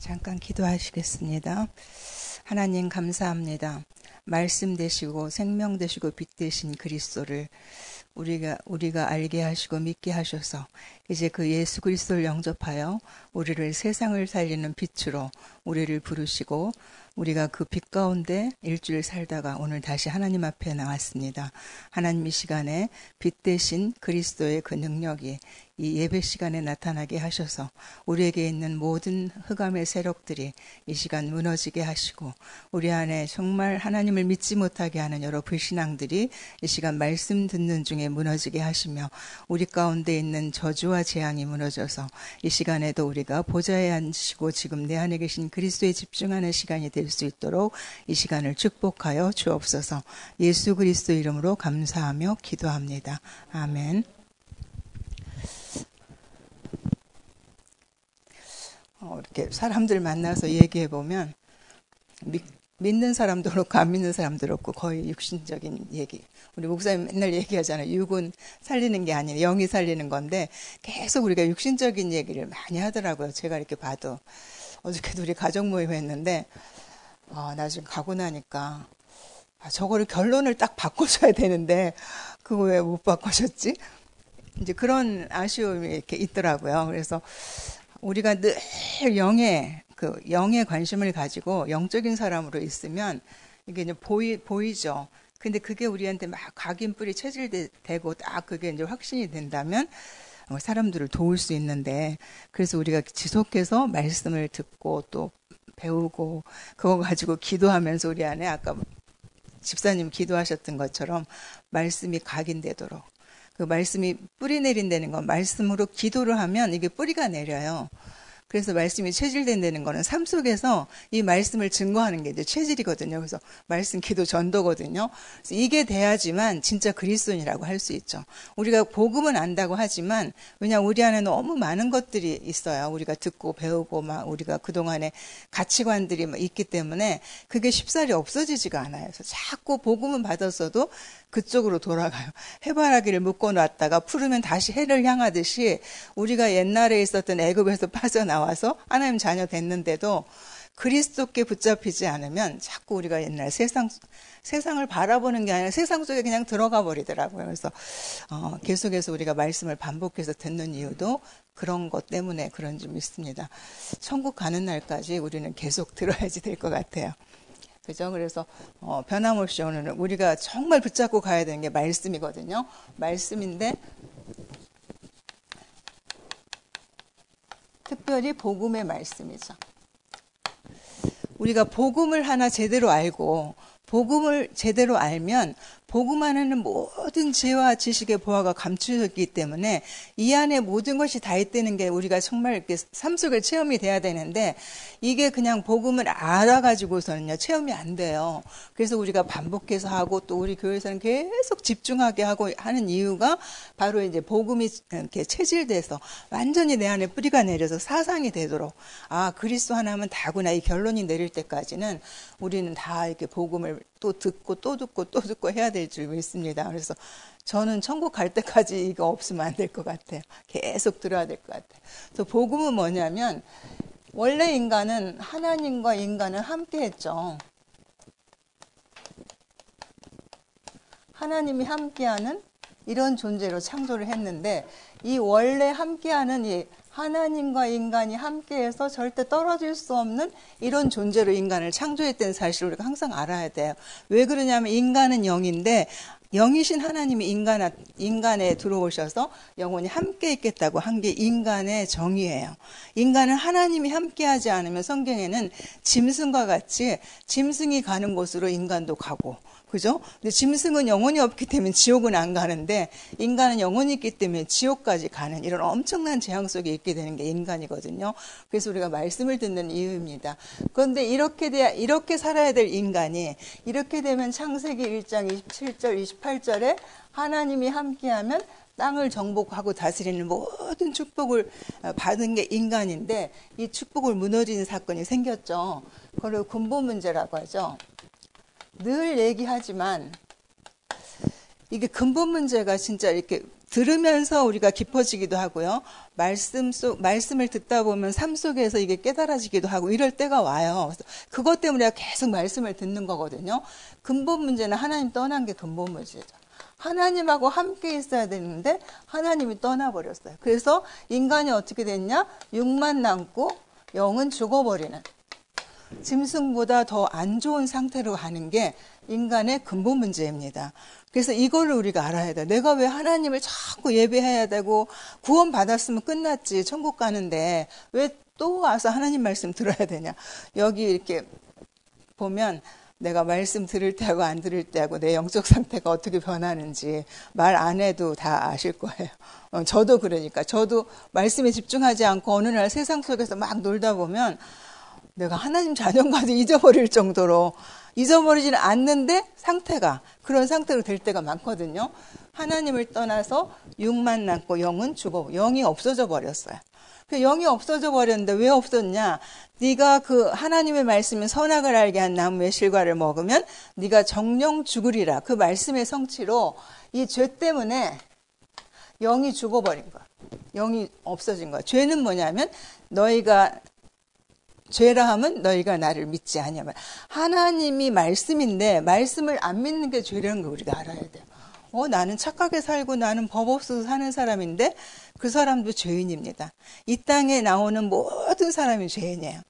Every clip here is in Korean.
잠깐 기도하시겠습니다. 하나님 감사합니다. 말씀 되시고 생명 되시고 빛 되신 그리스도를 우리가 알게 하시고 믿게 하셔서 이제 그 예수 그리스도를 영접하여 우리를 세상을 살리는 빛으로 우리를 부르시고 우리가 그 빛 가운데 일주일 살다가 오늘 다시 하나님 앞에 나왔습니다. 하나님 이 시간에 빛 되신 그리스도의 그 능력이 이 예배 시간에 나타나게 하셔서 우리에게 있는 모든 흑암의 세력들이 이 시간 무너지게 하시고 우리 안에 정말 하나님을 믿지 못하게 하는 여러 불신앙들이 이 시간 말씀 듣는 중에 무너지게 하시며 우리 가운데 있는 저주와 재앙이 무너져서 이 시간에도 우리가 보좌에 앉으시고 지금 내 안에 계신 그리스도에 집중하는 시간이 될 수 있도록 이 시간을 축복하여 주옵소서. 예수 그리스도 이름으로 감사하며 기도합니다. 아멘. 이렇게 사람들 만나서 얘기해 보면 믿는 사람도 그렇고 안 믿는 사람도 그렇고 거의 육신적인 얘기. 우리 목사님 맨날 얘기하잖아요. 육은 살리는 게 아니라 영이 살리는 건데 계속 우리가 육신적인 얘기를 많이 하더라고요. 제가 이렇게 봐도. 어저께도 우리 가족 모임 했는데 나중에 가고 나니까 저거를 결론을 딱 바꿔줘야 되는데 그거 왜 못 바꿔줬지? 이제 그런 아쉬움이 이렇게 있더라고요. 그래서 우리가 늘 영에 관심을 가지고 영적인 사람으로 있으면 이게 이제 보이죠. 근데 그게 우리한테 막 각인뿔이 체질되고 딱 그게 이제 확신이 된다면 사람들을 도울 수 있는데, 그래서 우리가 지속해서 말씀을 듣고 또 배우고 그거 가지고 기도하면서 우리 안에 아까 집사님 기도하셨던 것처럼 말씀이 각인되도록, 그 말씀이 뿌리 내린다는 건 말씀으로 기도를 하면 이게 뿌리가 내려요. 그래서 말씀이 체질된다는 거는 삶 속에서 이 말씀을 증거하는 게 이제 체질이거든요. 그래서 말씀 기도 전도거든요. 그래서 이게 돼야지만 진짜 그리스도인이라고 할 수 있죠. 우리가 복음은 안다고 하지만 왜냐 우리 안에 너무 많은 것들이 있어요. 우리가 듣고 배우고 막 우리가 그동안에 가치관들이 막 있기 때문에 그게 쉽사리 없어지지가 않아요. 그래서 자꾸 복음은 받았어도 그쪽으로 돌아가요. 해바라기를 묶어놨다가 풀으면 다시 해를 향하듯이 우리가 옛날에 있었던 애굽에서 빠져나와서 하나님 자녀 됐는데도 그리스도께 붙잡히지 않으면 자꾸 우리가 옛날 세상을 바라보는 게 아니라 세상 속에 그냥 들어가 버리더라고요. 그래서 계속해서 우리가 말씀을 반복해서 듣는 이유도 그런 것 때문에 그런 점 있습니다. 천국 가는 날까지 우리는 계속 들어야지 될 것 같아요. 그죠? 그래서 변함없이 오늘은 우리가 정말 붙잡고 가야 되는 게 말씀이거든요. 말씀인데 특별히 복음의 말씀이죠. 우리가 복음을 하나 제대로 알고 복음을 제대로 알면 복음 안에는 모든 지혜와 지식의 보화가 감추어 있기 때문에 이 안에 모든 것이 다 있다는 게 우리가 정말 이렇게 삶 속에 체험이 돼야 되는데 이게 그냥 복음을 알아가지고서는요 체험이 안 돼요. 그래서 우리가 반복해서 하고 또 우리 교회에서는 계속 집중하게 하고 하는 이유가 바로 이제 복음이 이렇게 체질돼서 완전히 내 안에 뿌리가 내려서 사상이 되도록 그리스도 하나 하면 다구나 이 결론이 내릴 때까지는 우리는 다 이렇게 복음을 또 듣고 또 듣고 또 듣고 해야 될 줄 믿습니다. 그래서 저는 천국 갈 때까지 이거 없으면 안 될 것 같아요. 계속 들어야 될 것 같아요. 그래서 복음은 뭐냐면 원래 인간은 하나님과 인간은 함께 했죠. 하나님이 함께하는 이런 존재로 창조를 했는데 이 원래 함께하는 이 하나님과 인간이 함께해서 절대 떨어질 수 없는 이런 존재로 인간을 창조했다는 사실을 우리가 항상 알아야 돼요. 왜 그러냐면 인간은 영인데 영이신 하나님이 인간에 들어오셔서 영원히 함께 있겠다고 한 게 인간의 정의예요. 인간은 하나님이 함께하지 않으면 성경에는 짐승과 같이 짐승이 가는 곳으로 인간도 가고 그죠? 근데 짐승은 영혼이 없기 때문에 지옥은 안 가는데 인간은 영혼이 있기 때문에 지옥까지 가는 이런 엄청난 재앙 속에 있게 되는 게 인간이거든요. 그래서 우리가 말씀을 듣는 이유입니다. 그런데 이렇게 살아야 될 인간이 이렇게 되면 창세기 1장 27절 28절에 하나님이 함께하면 땅을 정복하고 다스리는 모든 축복을 받은 게 인간인데 이 축복을 무너지는 사건이 생겼죠. 그걸 근본 문제라고 하죠. 늘 얘기하지만 이게 근본 문제가 진짜 이렇게 들으면서 우리가 깊어지기도 하고요. 말씀을 듣다 보면 삶 속에서 이게 깨달아지기도 하고 이럴 때가 와요. 그래서 그것 때문에 우리가 계속 말씀을 듣는 거거든요. 근본 문제는 하나님 떠난 게 근본 문제죠. 하나님하고 함께 있어야 되는데 하나님이 떠나버렸어요. 그래서 인간이 어떻게 됐냐? 육만 남고 영은 죽어버리는, 짐승보다 더 안 좋은 상태로 가는 게 인간의 근본 문제입니다. 그래서 이거를 우리가 알아야 돼요. 내가 왜 하나님을 자꾸 예배해야 되고, 구원 받았으면 끝났지, 천국 가는데 왜 또 와서 하나님 말씀 들어야 되냐. 여기 이렇게 보면 내가 말씀 들을 때하고 안 들을 때하고 내 영적 상태가 어떻게 변하는지 말 안 해도 다 아실 거예요. 저도 그러니까. 저도 말씀에 집중하지 않고 어느 날 세상 속에서 막 놀다 보면 내가 하나님 자녀인가도 잊어버릴 정도로, 잊어버리지는 않는데 상태가 그런 상태로 될 때가 많거든요. 하나님을 떠나서 육만 남고 영은 죽어, 영이 없어져 버렸어요. 그 영이 없어져 버렸는데 왜 없었냐? 네가 그 하나님의 말씀인 선악을 알게 한 나무의 실과를 먹으면 네가 정령 죽으리라. 그 말씀의 성취로 이 죄 때문에 영이 죽어버린 거야. 영이 없어진 거야. 죄는 뭐냐면 너희가 죄라 하면 너희가 나를 믿지 아니하면, 하나님이 말씀인데 말씀을 안 믿는 게 죄라는 걸 우리가 알아야 돼요. 나는 착하게 살고 나는 법 없어서 사는 사람인데 그 사람도 죄인입니다. 이 땅에 나오는 모든 사람이 죄인이에요.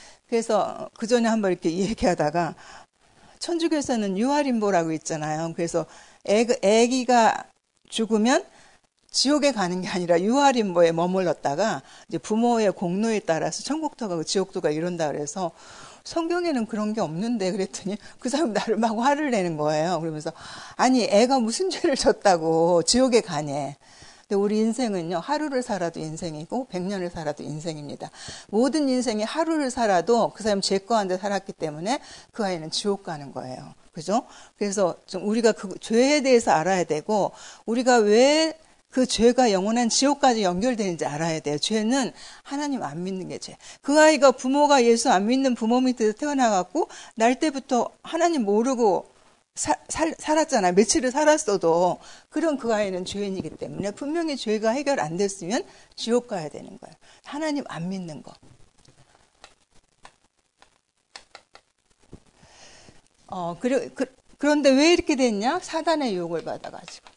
그래서 그 전에 한번 이렇게 얘기하다가 천주교에서는 유아림보라고 있잖아요. 그래서 애기가 죽으면 지옥에 가는 게 아니라 유아림보에 머물렀다가 이제 부모의 공로에 따라서 천국도 가고 지옥도 가고 이런다 그래서, 성경에는 그런 게 없는데 그랬더니 그 사람이 나를 막 화를 내는 거예요. 그러면서 아니 애가 무슨 죄를 졌다고 지옥에 가냐. 근데 우리 인생은요, 하루를 살아도 인생이고 100년을 살아도 인생입니다. 모든 인생이 하루를 살아도 그 사람 죄 가운데 살았기 때문에 그 아이는 지옥 가는 거예요. 그죠? 그래서 좀 우리가 그 죄에 대해서 알아야 되고, 우리가 왜 그 죄가 영원한 지옥까지 연결되는지 알아야 돼요. 죄는 하나님 안 믿는 게 죄. 그 아이가 부모가 예수 안 믿는 부모 밑에서 태어나갖고 날 때부터 하나님 모르고 살았잖아요. 며칠을 살았어도. 그런 그 아이는 죄인이기 때문에 분명히 죄가 해결 안 됐으면 지옥 가야 되는 거예요. 하나님 안 믿는 거. 그런데 왜 이렇게 됐냐? 사단의 유혹을 받아가지고.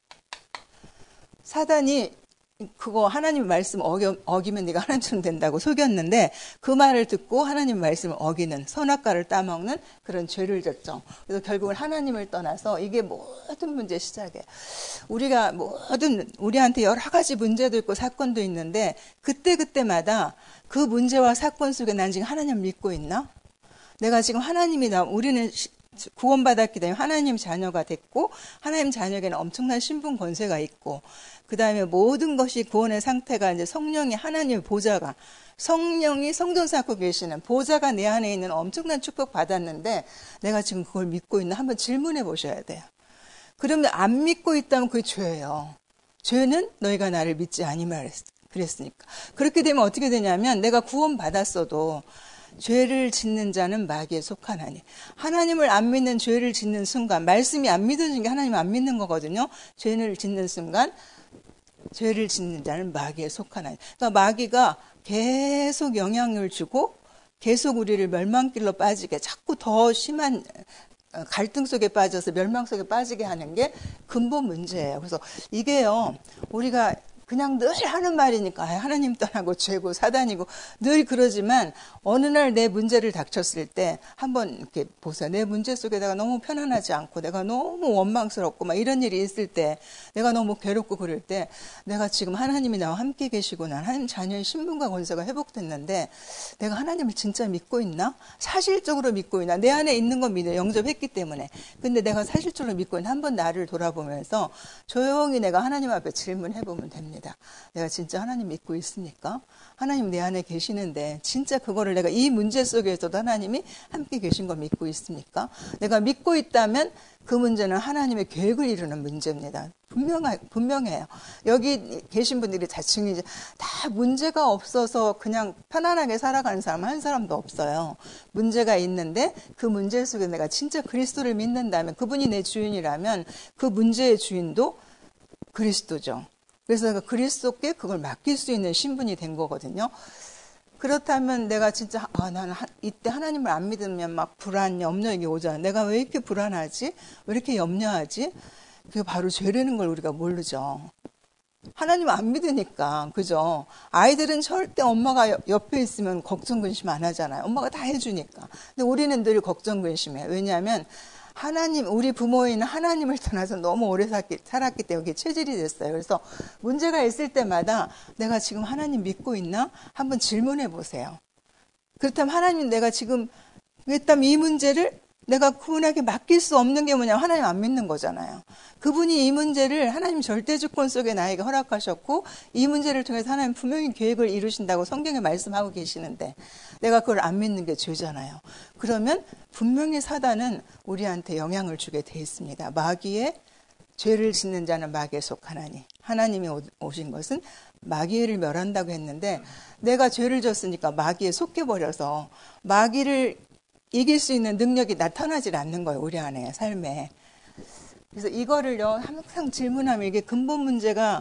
사단이 그거 하나님 말씀 어기면 네가 하나님처럼 된다고 속였는데, 그 말을 듣고 하나님 말씀을 어기는, 선악과를 따먹는 그런 죄를 졌죠. 그래서 결국은 하나님을 떠나서, 이게 모든 문제의 시작이에요. 우리한테 여러 가지 문제도 있고 사건도 있는데, 그때마다 그 문제와 사건 속에 난 지금 하나님 믿고 있나? 내가 지금 우리는 구원받았기 때문에 하나님 자녀가 됐고, 하나님 자녀에게는 엄청난 신분 권세가 있고, 그 다음에 모든 것이 구원의 상태가 이제 성령이, 하나님의 보좌가, 성령이 성전 쌓고 계시는 보좌가 내 안에 있는 엄청난 축복 받았는데 내가 지금 그걸 믿고 있나 한번 질문해 보셔야 돼요. 그러면 안 믿고 있다면 그게 죄예요. 죄는 너희가 나를 믿지 아니면 그랬으니까. 그렇게 되면 어떻게 되냐면, 내가 구원받았어도 죄를 짓는 자는 마귀에 속하나니, 하나님을 안 믿는 죄를 짓는 순간, 말씀이 안 믿어지는 게 하나님 안 믿는 거거든요. 죄를 짓는 순간 죄를 짓는 자는 마귀에 속하나니. 그러니까 마귀가 계속 영향을 주고 계속 우리를 멸망길로 빠지게, 자꾸 더 심한 갈등 속에 빠져서 멸망 속에 빠지게 하는 게 근본 문제예요. 그래서 이게요, 우리가 그냥 늘 하는 말이니까 하나님 떠나고 죄고 사단이고 늘 그러지만, 어느 날 내 문제를 닥쳤을 때 한번 이렇게 보세요. 내 문제 속에다가 너무 편안하지 않고 내가 너무 원망스럽고 막 이런 일이 있을 때, 내가 너무 괴롭고 그럴 때, 내가 지금 하나님이 나와 함께 계시고 난 하나님 자녀의 신분과 권세가 회복됐는데 내가 하나님을 진짜 믿고 있나? 사실적으로 믿고 있나? 내 안에 있는 건 믿어요. 영접했기 때문에. 근데 내가 사실적으로 믿고 있나? 한번 나를 돌아보면서 조용히 내가 하나님 앞에 질문해보면 됩니다. 내가 진짜 하나님 믿고 있습니까? 하나님 내 안에 계시는데 진짜 그거를 내가 이 문제 속에서도 하나님이 함께 계신 걸 믿고 있습니까? 내가 믿고 있다면 그 문제는 하나님의 계획을 이루는 문제입니다. 분명해요. 여기 계신 분들이 다 증인이죠. 다 문제가 없어서 그냥 편안하게 살아가는 사람 한 사람도 없어요. 문제가 있는데 그 문제 속에 내가 진짜 그리스도를 믿는다면, 그분이 내 주인이라면 그 문제의 주인도 그리스도죠. 그래서 그리스도께 그걸 맡길 수 있는 신분이 된 거거든요. 그렇다면 내가 진짜 나는 이때 하나님을 안 믿으면 막 불안, 염려 이게 오잖아. 내가 왜 이렇게 불안하지? 왜 이렇게 염려하지? 그게 바로 죄라는 걸 우리가 모르죠. 하나님 안 믿으니까, 그죠? 아이들은 절대 엄마가 옆에 있으면 걱정 근심 안 하잖아요. 엄마가 다 해주니까. 근데 우리는 늘 걱정 근심해. 왜냐하면 하나님, 우리 부모인 하나님을 떠나서 너무 오래 살았기 때문에 체질이 됐어요. 그래서 문제가 있을 때마다 내가 지금 하나님 믿고 있나? 한번 질문해 보세요. 그렇다면 하나님 내가 지금 그렇다면 이 문제를 내가 그분에게 맡길 수 없는 게 뭐냐면 하나님 안 믿는 거잖아요. 그분이 이 문제를 하나님 절대주권 속에 나에게 허락하셨고 이 문제를 통해서 하나님 분명히 계획을 이루신다고 성경에 말씀하고 계시는데 내가 그걸 안 믿는 게 죄잖아요. 그러면 분명히 사단은 우리한테 영향을 주게 돼 있습니다. 마귀의 죄를 짓는 자는 마귀에 속하나니 하나님이 오신 것은 마귀를 멸한다고 했는데 내가 죄를 졌으니까 마귀에 속해버려서 마귀를 이길 수 있는 능력이 나타나질 않는 거예요. 우리 안에 삶에. 그래서 이거를요 항상 질문하면 이게 근본 문제가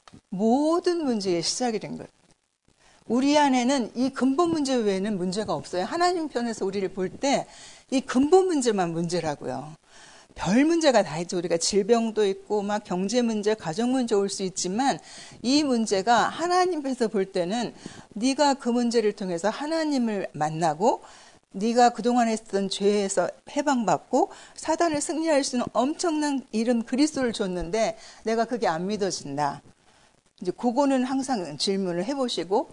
모든 문제의 시작이 된 거예요. 우리 안에는 이 근본 문제 외에는 문제가 없어요. 하나님 편에서 우리를 볼 때 이 근본 문제만 문제라고요. 별 문제가 다 있죠. 우리가 질병도 있고 막 경제 문제, 가정 문제 올 수 있지만 이 문제가 하나님께서 볼 때는 네가 그 문제를 통해서 하나님을 만나고 네가 그동안 했던 죄에서 해방받고 사단을 승리할 수 있는 엄청난 이름 그리스도를 줬는데 내가 그게 안 믿어진다. 이제 그거는 항상 질문을 해보시고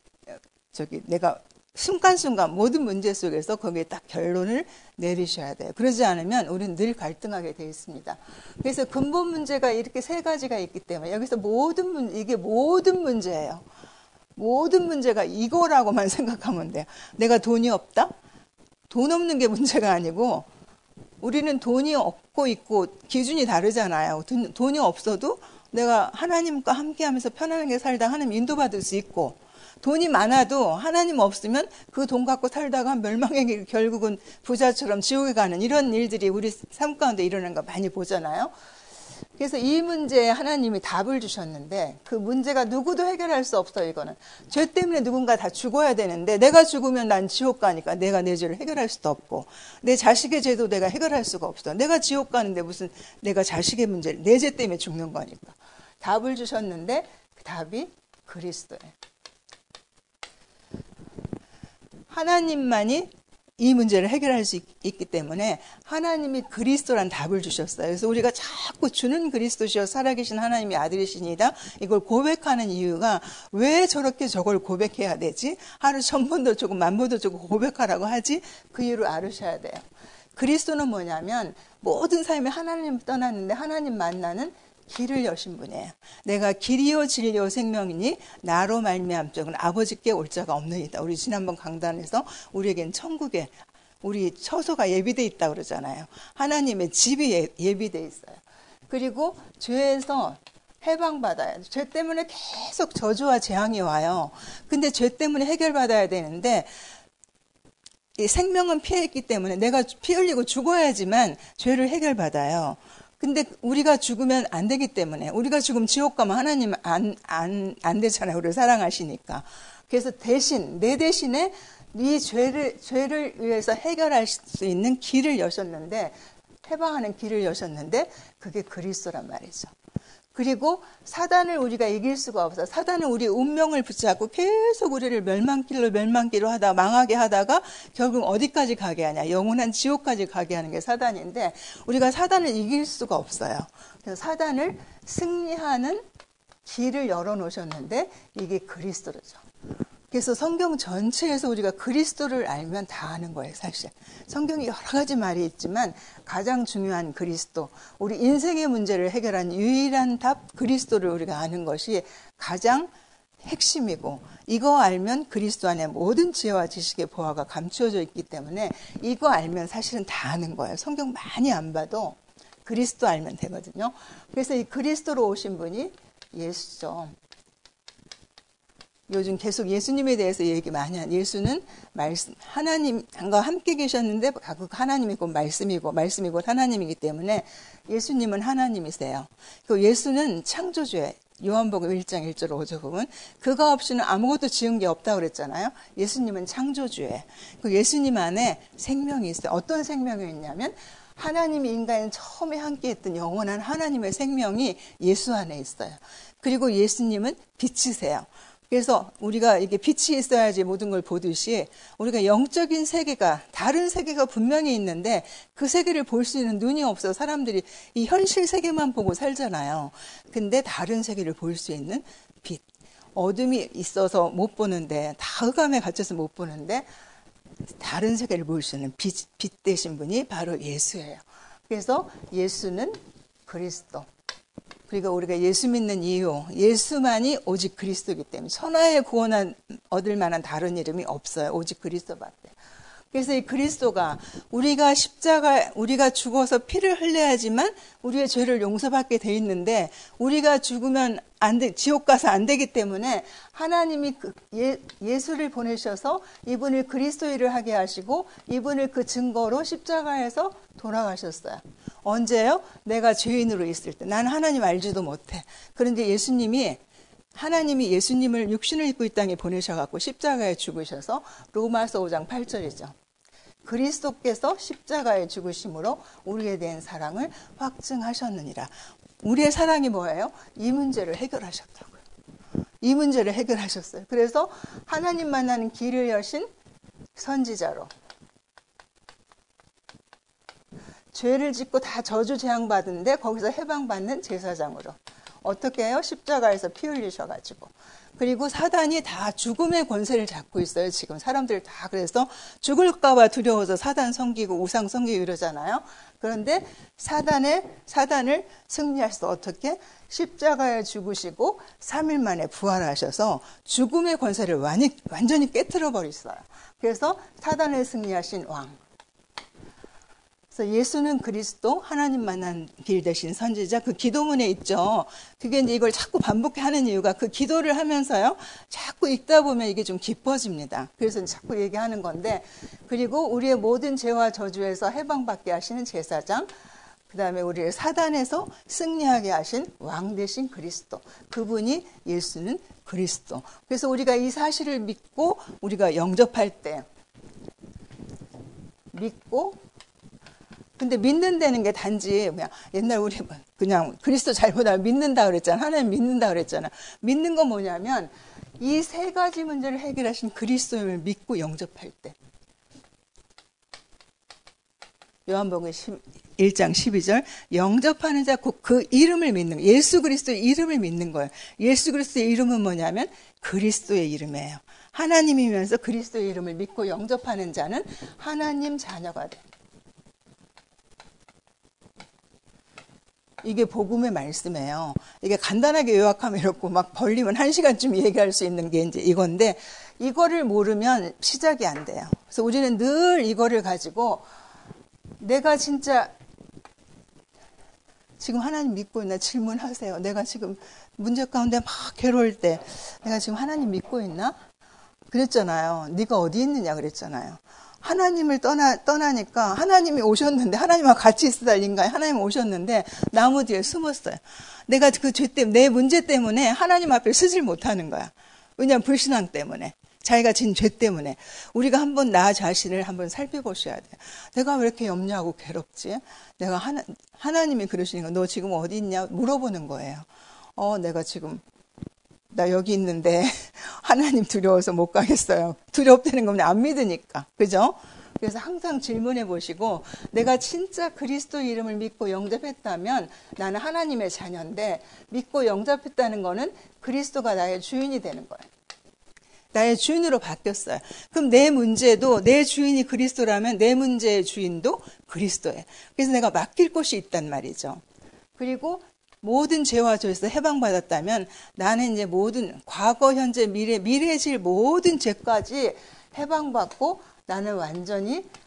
내가 순간순간 모든 문제 속에서 거기에 딱 결론을 내리셔야 돼요. 그러지 않으면 우리는 늘 갈등하게 되어 있습니다. 그래서 근본 문제가 이렇게 세 가지가 있기 때문에 여기서 이게 모든 문제예요. 모든 문제가 이거라고만 생각하면 돼요. 내가 돈이 없다? 돈 없는 게 문제가 아니고 우리는 돈이 없고 있고 기준이 다르잖아요. 돈이 없어도 내가 하나님과 함께하면서 편안하게 살다 하나님 인도받을 수 있고 돈이 많아도 하나님 없으면 그 돈 갖고 살다가 멸망의 길 결국은 부자처럼 지옥에 가는 이런 일들이 우리 삶 가운데 일어나는 거 많이 보잖아요. 그래서 이 문제에 하나님이 답을 주셨는데 그 문제가 누구도 해결할 수 없어요. 이거는 죄 때문에 누군가 다 죽어야 되는데 내가 죽으면 난 지옥 가니까 내가 내 죄를 해결할 수도 없고 내 자식의 죄도 내가 해결할 수가 없어. 내가 지옥 가는데 무슨 내가 자식의 문제를 내 죄 때문에 죽는 거니까. 답을 주셨는데 그 답이 그리스도예요. 하나님만이 이 문제를 해결할 수 있기 때문에 하나님이 그리스도란 답을 주셨어요. 그래서 우리가 자꾸 주는 그리스도시여 살아계신 하나님의 아들이시니다. 이걸 고백하는 이유가 왜 저렇게 저걸 고백해야 되지? 하루 1000번도 주고 10,000번도 주고 고백하라고 하지? 그 이유를 알으셔야 돼요. 그리스도는 뭐냐면 모든 삶에 하나님을 떠났는데 하나님 만나는 길을 여신 분이에요. 내가 길이요 진리요 생명이니 나로 말미암 적은 아버지께 올 자가 없느니라. 우리 지난번 강단에서 우리에겐 천국에 우리 처소가 예비돼 있다고 그러잖아요. 하나님의 집이 예비돼 있어요. 그리고 죄에서 해방받아야 죄 때문에 계속 저주와 재앙이 와요. 근데 죄 때문에 해결받아야 되는데 이 생명은 피했기 때문에 내가 피 흘리고 죽어야지만 죄를 해결받아요. 근데 우리가 죽으면 안 되기 때문에 우리가 죽으면 지옥 가면 하나님 안 되잖아요. 우리를 사랑하시니까. 그래서 내 대신에 이 죄를 위해서 해결할 수 있는 길을 여셨는데 해방하는 길을 여셨는데 그게 그리스도란 말이죠. 그리고 사단을 우리가 이길 수가 없어요. 사단은 우리 운명을 붙잡고 계속 우리를 멸망길로 하다가 망하게 하다가 결국 어디까지 가게 하냐. 영원한 지옥까지 가게 하는 게 사단인데 우리가 사단을 이길 수가 없어요. 그래서 사단을 승리하는 길을 열어놓으셨는데 이게 그리스도죠. 그래서 성경 전체에서 우리가 그리스도를 알면 다 아는 거예요, 사실. 성경이 여러 가지 말이 있지만 가장 중요한 그리스도, 우리 인생의 문제를 해결한 유일한 답 그리스도를 우리가 아는 것이 가장 핵심이고 이거 알면 그리스도 안에 모든 지혜와 지식의 보화가 감추어져 있기 때문에 이거 알면 사실은 다 아는 거예요. 성경 많이 안 봐도 그리스도 알면 되거든요. 그래서 이 그리스도로 오신 분이 예수죠. 요즘 계속 예수님에 대해서 얘기 많이 하는, 예수는 말씀, 하나님과 함께 계셨는데 하나님이 곧 말씀이고 말씀이 곧 하나님이기 때문에 예수님은 하나님이세요. 그 예수는 창조주예요. 요한복음 1장 1절 5절 보면 그가 없이는 아무것도 지은 게 없다고 그랬잖아요. 예수님은 창조주예요. 그 예수님 안에 생명이 있어요. 어떤 생명이 있냐면 하나님이 인간이 처음에 함께했던 영원한 하나님의 생명이 예수 안에 있어요. 그리고 예수님은 빛이세요. 그래서 우리가 이게 빛이 있어야지 모든 걸 보듯이 우리가 영적인 세계가 다른 세계가 분명히 있는데 그 세계를 볼 수 있는 눈이 없어 사람들이 이 현실 세계만 보고 살잖아요. 근데 다른 세계를 볼 수 있는 빛. 어둠이 있어서 못 보는데 다 흑암에 갇혀서 못 보는데 다른 세계를 볼 수 있는 빛 되신 분이 바로 예수예요. 그래서 예수는 그리스도. 그리고 우리가 예수 믿는 이유, 예수만이 오직 그리스도이기 때문에 천하의 구원 얻을 만한 다른 이름이 없어요. 오직 그리스도밖에. 그래서 이 그리스도가 우리가 죽어서 피를 흘려야지만 우리의 죄를 용서받게 돼 있는데 우리가 죽으면 지옥 가서 안 되기 때문에 하나님이 예수를 보내셔서 이분을 그리스도인을 하게 하시고 이분을 그 증거로 십자가에서 돌아가셨어요. 언제요? 내가 죄인으로 있을 때. 나는 하나님 알지도 못해. 그런데 하나님이 예수님을 육신을 입고 이 땅에 보내셔갖고 십자가에 죽으셔서 로마서 5장 8절이죠. 그리스도께서 십자가에 죽으심으로 우리에 대한 사랑을 확증하셨느니라. 우리의 사랑이 뭐예요? 이 문제를 해결하셨다고요. 이 문제를 해결하셨어요. 그래서 하나님 만나는 길을 여신 선지자로 죄를 짓고 다 저주 재앙받는데 거기서 해방받는 제사장으로 어떻게 해요? 십자가에서 피 흘리셔가지고. 그리고 사단이 다 죽음의 권세를 잡고 있어요. 지금 사람들 다 그래서 죽을까 봐 두려워서 사단 섬기고 우상 섬기고 이러잖아요. 그런데 사단을 승리하셔서 어떻게? 십자가에 죽으시고 3일 만에 부활하셔서 죽음의 권세를 완전히 깨트려 버렸어요. 그래서 사단을 승리하신 왕. 그래서 예수는 그리스도, 하나님 만난 길 되신 선지자, 그 기도문에 있죠. 그게 이제 이걸 자꾸 반복해 하는 이유가 그 기도를 하면서요, 자꾸 읽다 보면 이게 좀 깊어집니다. 그래서 자꾸 얘기하는 건데, 그리고 우리의 모든 죄와 저주에서 해방받게 하시는 제사장, 그 다음에 우리를 사단에서 승리하게 하신 왕 되신 그리스도. 그분이 예수는 그리스도. 그래서 우리가 이 사실을 믿고 우리가 영접할 때, 근데 믿는다는 게 단지 옛날 우리 그냥 그리스도 잘못 알고 믿는다 그랬잖아. 하나님 믿는다 그랬잖아. 믿는 건 뭐냐면 이 세 가지 문제를 해결하신 그리스도를 믿고 영접할 때. 요한복음 1장 12절 영접하는 자 곧 그 이름을 믿는 거예요. 예수 그리스도의 이름을 믿는 거예요. 예수 그리스도의 이름은 뭐냐면 그리스도의 이름이에요. 하나님이면서 그리스도의 이름을 믿고 영접하는 자는 하나님 자녀가 돼. 이게 복음의 말씀이에요. 이게 간단하게 요약하면 이렇고 막 벌리면 1시간쯤 얘기할 수 있는 게 이제 이건데 이거를 모르면 시작이 안 돼요. 그래서 우리는 늘 이거를 가지고 내가 진짜 지금 하나님 믿고 있나 질문하세요. 내가 지금 문제 가운데 막 괴로울 때 내가 지금 하나님 믿고 있나? 그랬잖아요. 네가 어디 있느냐 그랬잖아요. 하나님을 떠나니까 하나님이 오셨는데 하나님하고 같이 있으달 인간이 하나님 오셨는데 나무 뒤에 숨었어요. 내가 그 죄 때문에 내 문제 때문에 하나님 앞에 서질 못하는 거야. 왜냐하면 불신앙 때문에 자기가 진 죄 때문에 우리가 한번 나 자신을 한번 살펴보셔야 돼요. 내가 왜 이렇게 염려하고 괴롭지? 내가 하나님이 그러시니까 너 지금 어디 있냐 물어보는 거예요. 내가 지금 나 여기 있는데 하나님 두려워서 못 가겠어요. 두렵다는 건 안 믿으니까. 그죠? 그래서 항상 질문해 보시고 내가 진짜 그리스도 이름을 믿고 영접했다면 나는 하나님의 자녀인데 믿고 영접했다는 거는 그리스도가 나의 주인이 되는 거예요. 나의 주인으로 바뀌었어요. 그럼 내 문제도 내 주인이 그리스도라면 내 문제의 주인도 그리스도예요. 그래서 내가 맡길 곳이 있단 말이죠. 그리고 모든 죄와 죄에서 해방받았다면 나는 이제 모든 과거, 현재, 미래질 모든 죄까지 해방받고 나는 완전히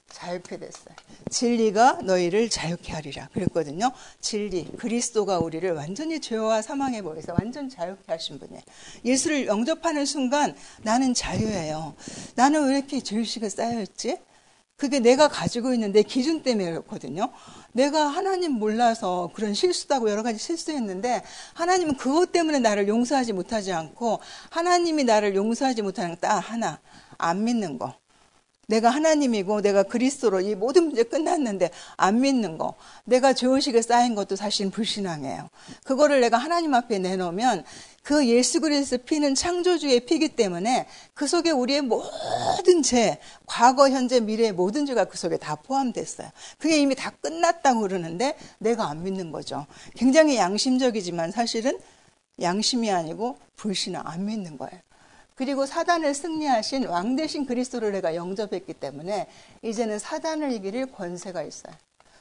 자유케 됐어요. 진리가 너희를 자유케 하리라 그랬거든요. 진리, 그리스도가 우리를 완전히 죄와 사망의 법에서 완전 자유케 하신 분이에요. 예수를 영접하는 순간 나는 자유예요. 나는 왜 이렇게 죄의식에 쌓여있지? 그게 내가 가지고 있는 내 기준 때문에 그렇거든요. 내가 하나님 몰라서 그런 실수도 하고 여러 가지 실수했는데 하나님은 그것 때문에 나를 용서하지 못하지 않고 하나님이 나를 용서하지 못하는 딱 하나, 안 믿는 거. 내가 하나님이고 내가 그리스도로 이 모든 문제 끝났는데 안 믿는 거. 내가 죄의식에 쌓인 것도 사실 불신앙이에요. 그거를 내가 하나님 앞에 내놓으면 그 예수 그리스도의 피는 창조주의 피기 때문에 그 속에 우리의 모든 죄, 과거, 현재, 미래의 모든 죄가 그 속에 다 포함됐어요. 그게 이미 다 끝났다고 그러는데 내가 안 믿는 거죠. 굉장히 양심적이지만 사실은 양심이 아니고 불신앙, 안 믿는 거예요. 그리고 사단을 승리하신 왕 대신 그리스도를 내가 영접했기 때문에 이제는 사단을 이길 권세가 있어요.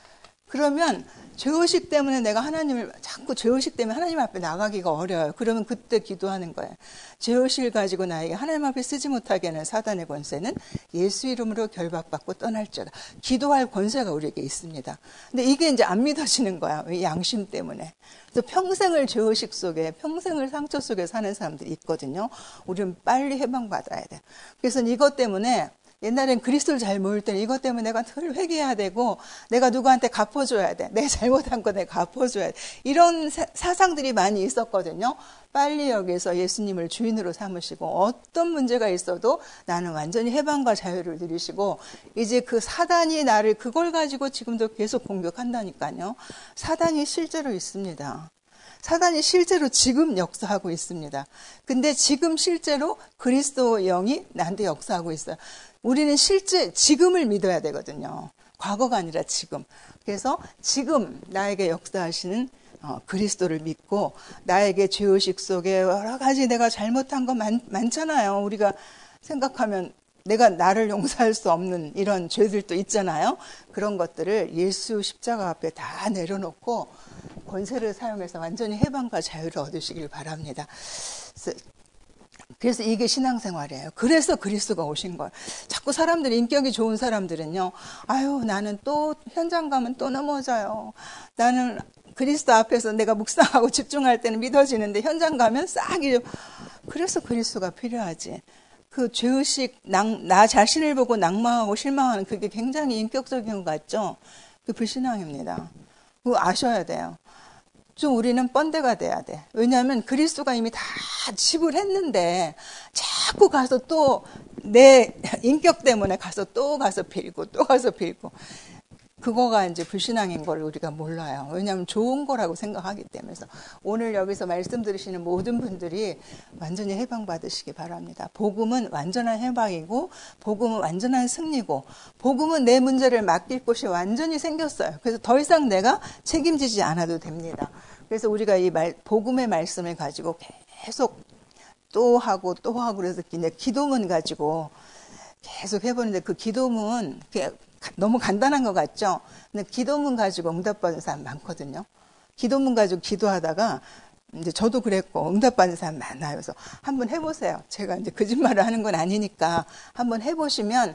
그러면 죄의식 때문에 내가 하나님을 자꾸 죄의식 때문에 하나님 앞에 나가기가 어려워요. 그러면 그때 기도하는 거예요. 죄의식을 가지고 나에게 하나님 앞에 쓰지 못하게 하는 사단의 권세는 예수 이름으로 결박받고 떠날지어다. 기도할 권세가 우리에게 있습니다. 근데 이게 이제 안 믿어지는 거야. 이 양심 때문에. 그래서 평생을 죄의식 속에, 평생을 상처 속에 사는 사람들이 있거든요. 우리는 빨리 해방받아야 돼. 그래서 이것 때문에 옛날엔 그리스도를 잘 모를 때는 이것 때문에 내가 늘 회개해야 되고 내가 누구한테 갚아줘야 돼. 내 잘못한 거 내가 갚아줘야 돼. 이런 사상들이 많이 있었거든요. 빨리 여기서 예수님을 주인으로 삼으시고 어떤 문제가 있어도 나는 완전히 해방과 자유를 누리시고 이제 그 사단이 나를 그걸 가지고 지금도 계속 공격한다니까요. 사단이 실제로 있습니다. 사단이 실제로 지금 역사하고 있습니다. 근데 지금 실제로 그리스도 영이 나한테 역사하고 있어요. 우리는 실제 지금을 믿어야 되거든요. 과거가 아니라 지금. 그래서 지금 나에게 역사하시는 그리스도를 믿고 나에게 죄의식 속에 여러 가지 내가 잘못한 거 많잖아요. 우리가 생각하면 내가 나를 용서할 수 없는 이런 죄들도 있잖아요. 그런 것들을 예수 십자가 앞에 다 내려놓고 권세를 사용해서 완전히 해방과 자유를 얻으시길 바랍니다. 그래서 이게 신앙생활이에요. 그래서 그리스도가 오신 거예요. 자꾸 사람들이, 인격이 좋은 사람들은요, 아유, 나는 또 현장 가면 또 넘어져요. 나는 그리스도 앞에서 내가 묵상하고 집중할 때는 믿어지는데 현장 가면 싹 잊어. 그래서 그리스도가 필요하지. 그 죄의식, 나 자신을 보고 낭망하고 실망하는 그게 굉장히 인격적인 것 같죠? 그 불신앙입니다. 그거 아셔야 돼요. 좀 우리는 뻔데가 돼야 돼. 왜냐하면 그리스도가 이미 다 지불했는데 자꾸 가서 또 내 인격 때문에 가서 빌고 또 가서 빌고 그거가 이제 불신앙인 걸 우리가 몰라요. 왜냐하면 좋은 거라고 생각하기 때문에. 오늘 여기서 말씀 들으시는 모든 분들이 완전히 해방받으시기 바랍니다. 복음은 완전한 해방이고 복음은 완전한 승리고 복음은 내 문제를 맡길 곳이 완전히 생겼어요. 그래서 더 이상 내가 책임지지 않아도 됩니다. 그래서 우리가 이 복음의 말씀을 가지고 계속 또 하고 그래서 이제 기도문 가지고 계속 해보는데 그 기도문 너무 간단한 것 같죠? 근데 기도문 가지고 응답받은 사람 많거든요. 기도문 가지고 기도하다가 이제 저도 그랬고 응답받는 사람 많아요. 그래서 한번 해보세요. 제가 이제 거짓말을 하는 건 아니니까 한번 해보시면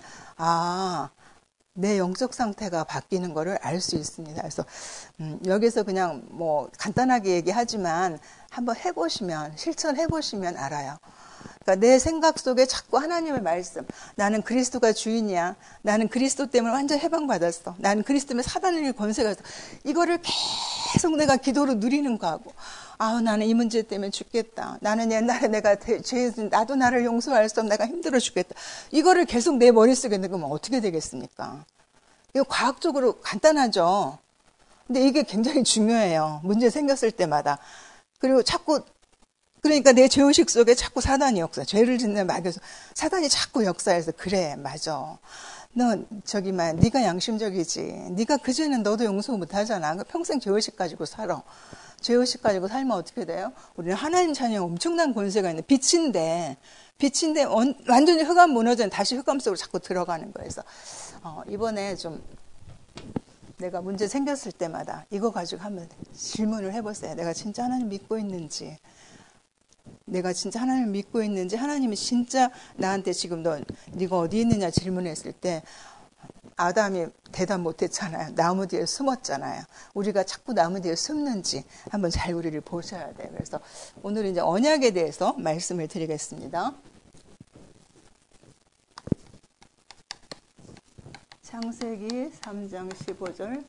내 영적 상태가 바뀌는 거를 알 수 있습니다. 그래서 여기서 그냥 뭐 간단하게 얘기하지만 한번 해보시면, 실천해보시면 알아요. 그러니까 내 생각 속에 자꾸 하나님의 말씀, 나는 그리스도가 주인이야. 나는 그리스도 때문에 완전 해방받았어. 나는 그리스도 때문에 사단을 권세가 있어. 이거를 계속 내가 기도로 누리는 거하고, 나는 이 문제 때문에 죽겠다. 나는 옛날에 내가 나도 나를 용서할 수 없어. 내가 힘들어 죽겠다. 이거를 계속 내 머릿속에 넣으면 어떻게 되겠습니까? 이거 과학적으로 간단하죠. 근데 이게 굉장히 중요해요. 문제 생겼을 때마다. 그리고 그러니까 내 죄의식 속에 자꾸 사단이 죄를 짓는 막에서 사단이 자꾸 역사해서 그래, 맞아. 너 네가 양심적이지. 네가 그전엔 너도 용서 못하잖아. 평생 죄의식 가지고 살아. 죄의식 가지고 살면 어떻게 돼요? 우리는 하나님 자녀의 엄청난 권세가 있는 빛인데 완전히 흑암 무너져 다시 흑암 속으로 자꾸 들어가는 거예요. 그래서 이번에 좀 내가 문제 생겼을 때마다 이거 가지고 한번 질문을 해보세요. 내가 진짜 하나님 믿고 있는지, 하나님이 진짜 나한테 지금 네가 어디 있느냐 질문했을 때 아담이 대답 못했잖아요. 나무 뒤에 숨었잖아요. 우리가 자꾸 나무 뒤에 숨는지 한번 잘 우리를 보셔야 돼요. 그래서 오늘 이제 언약에 대해서 말씀을 드리겠습니다. 창세기 3장 15절,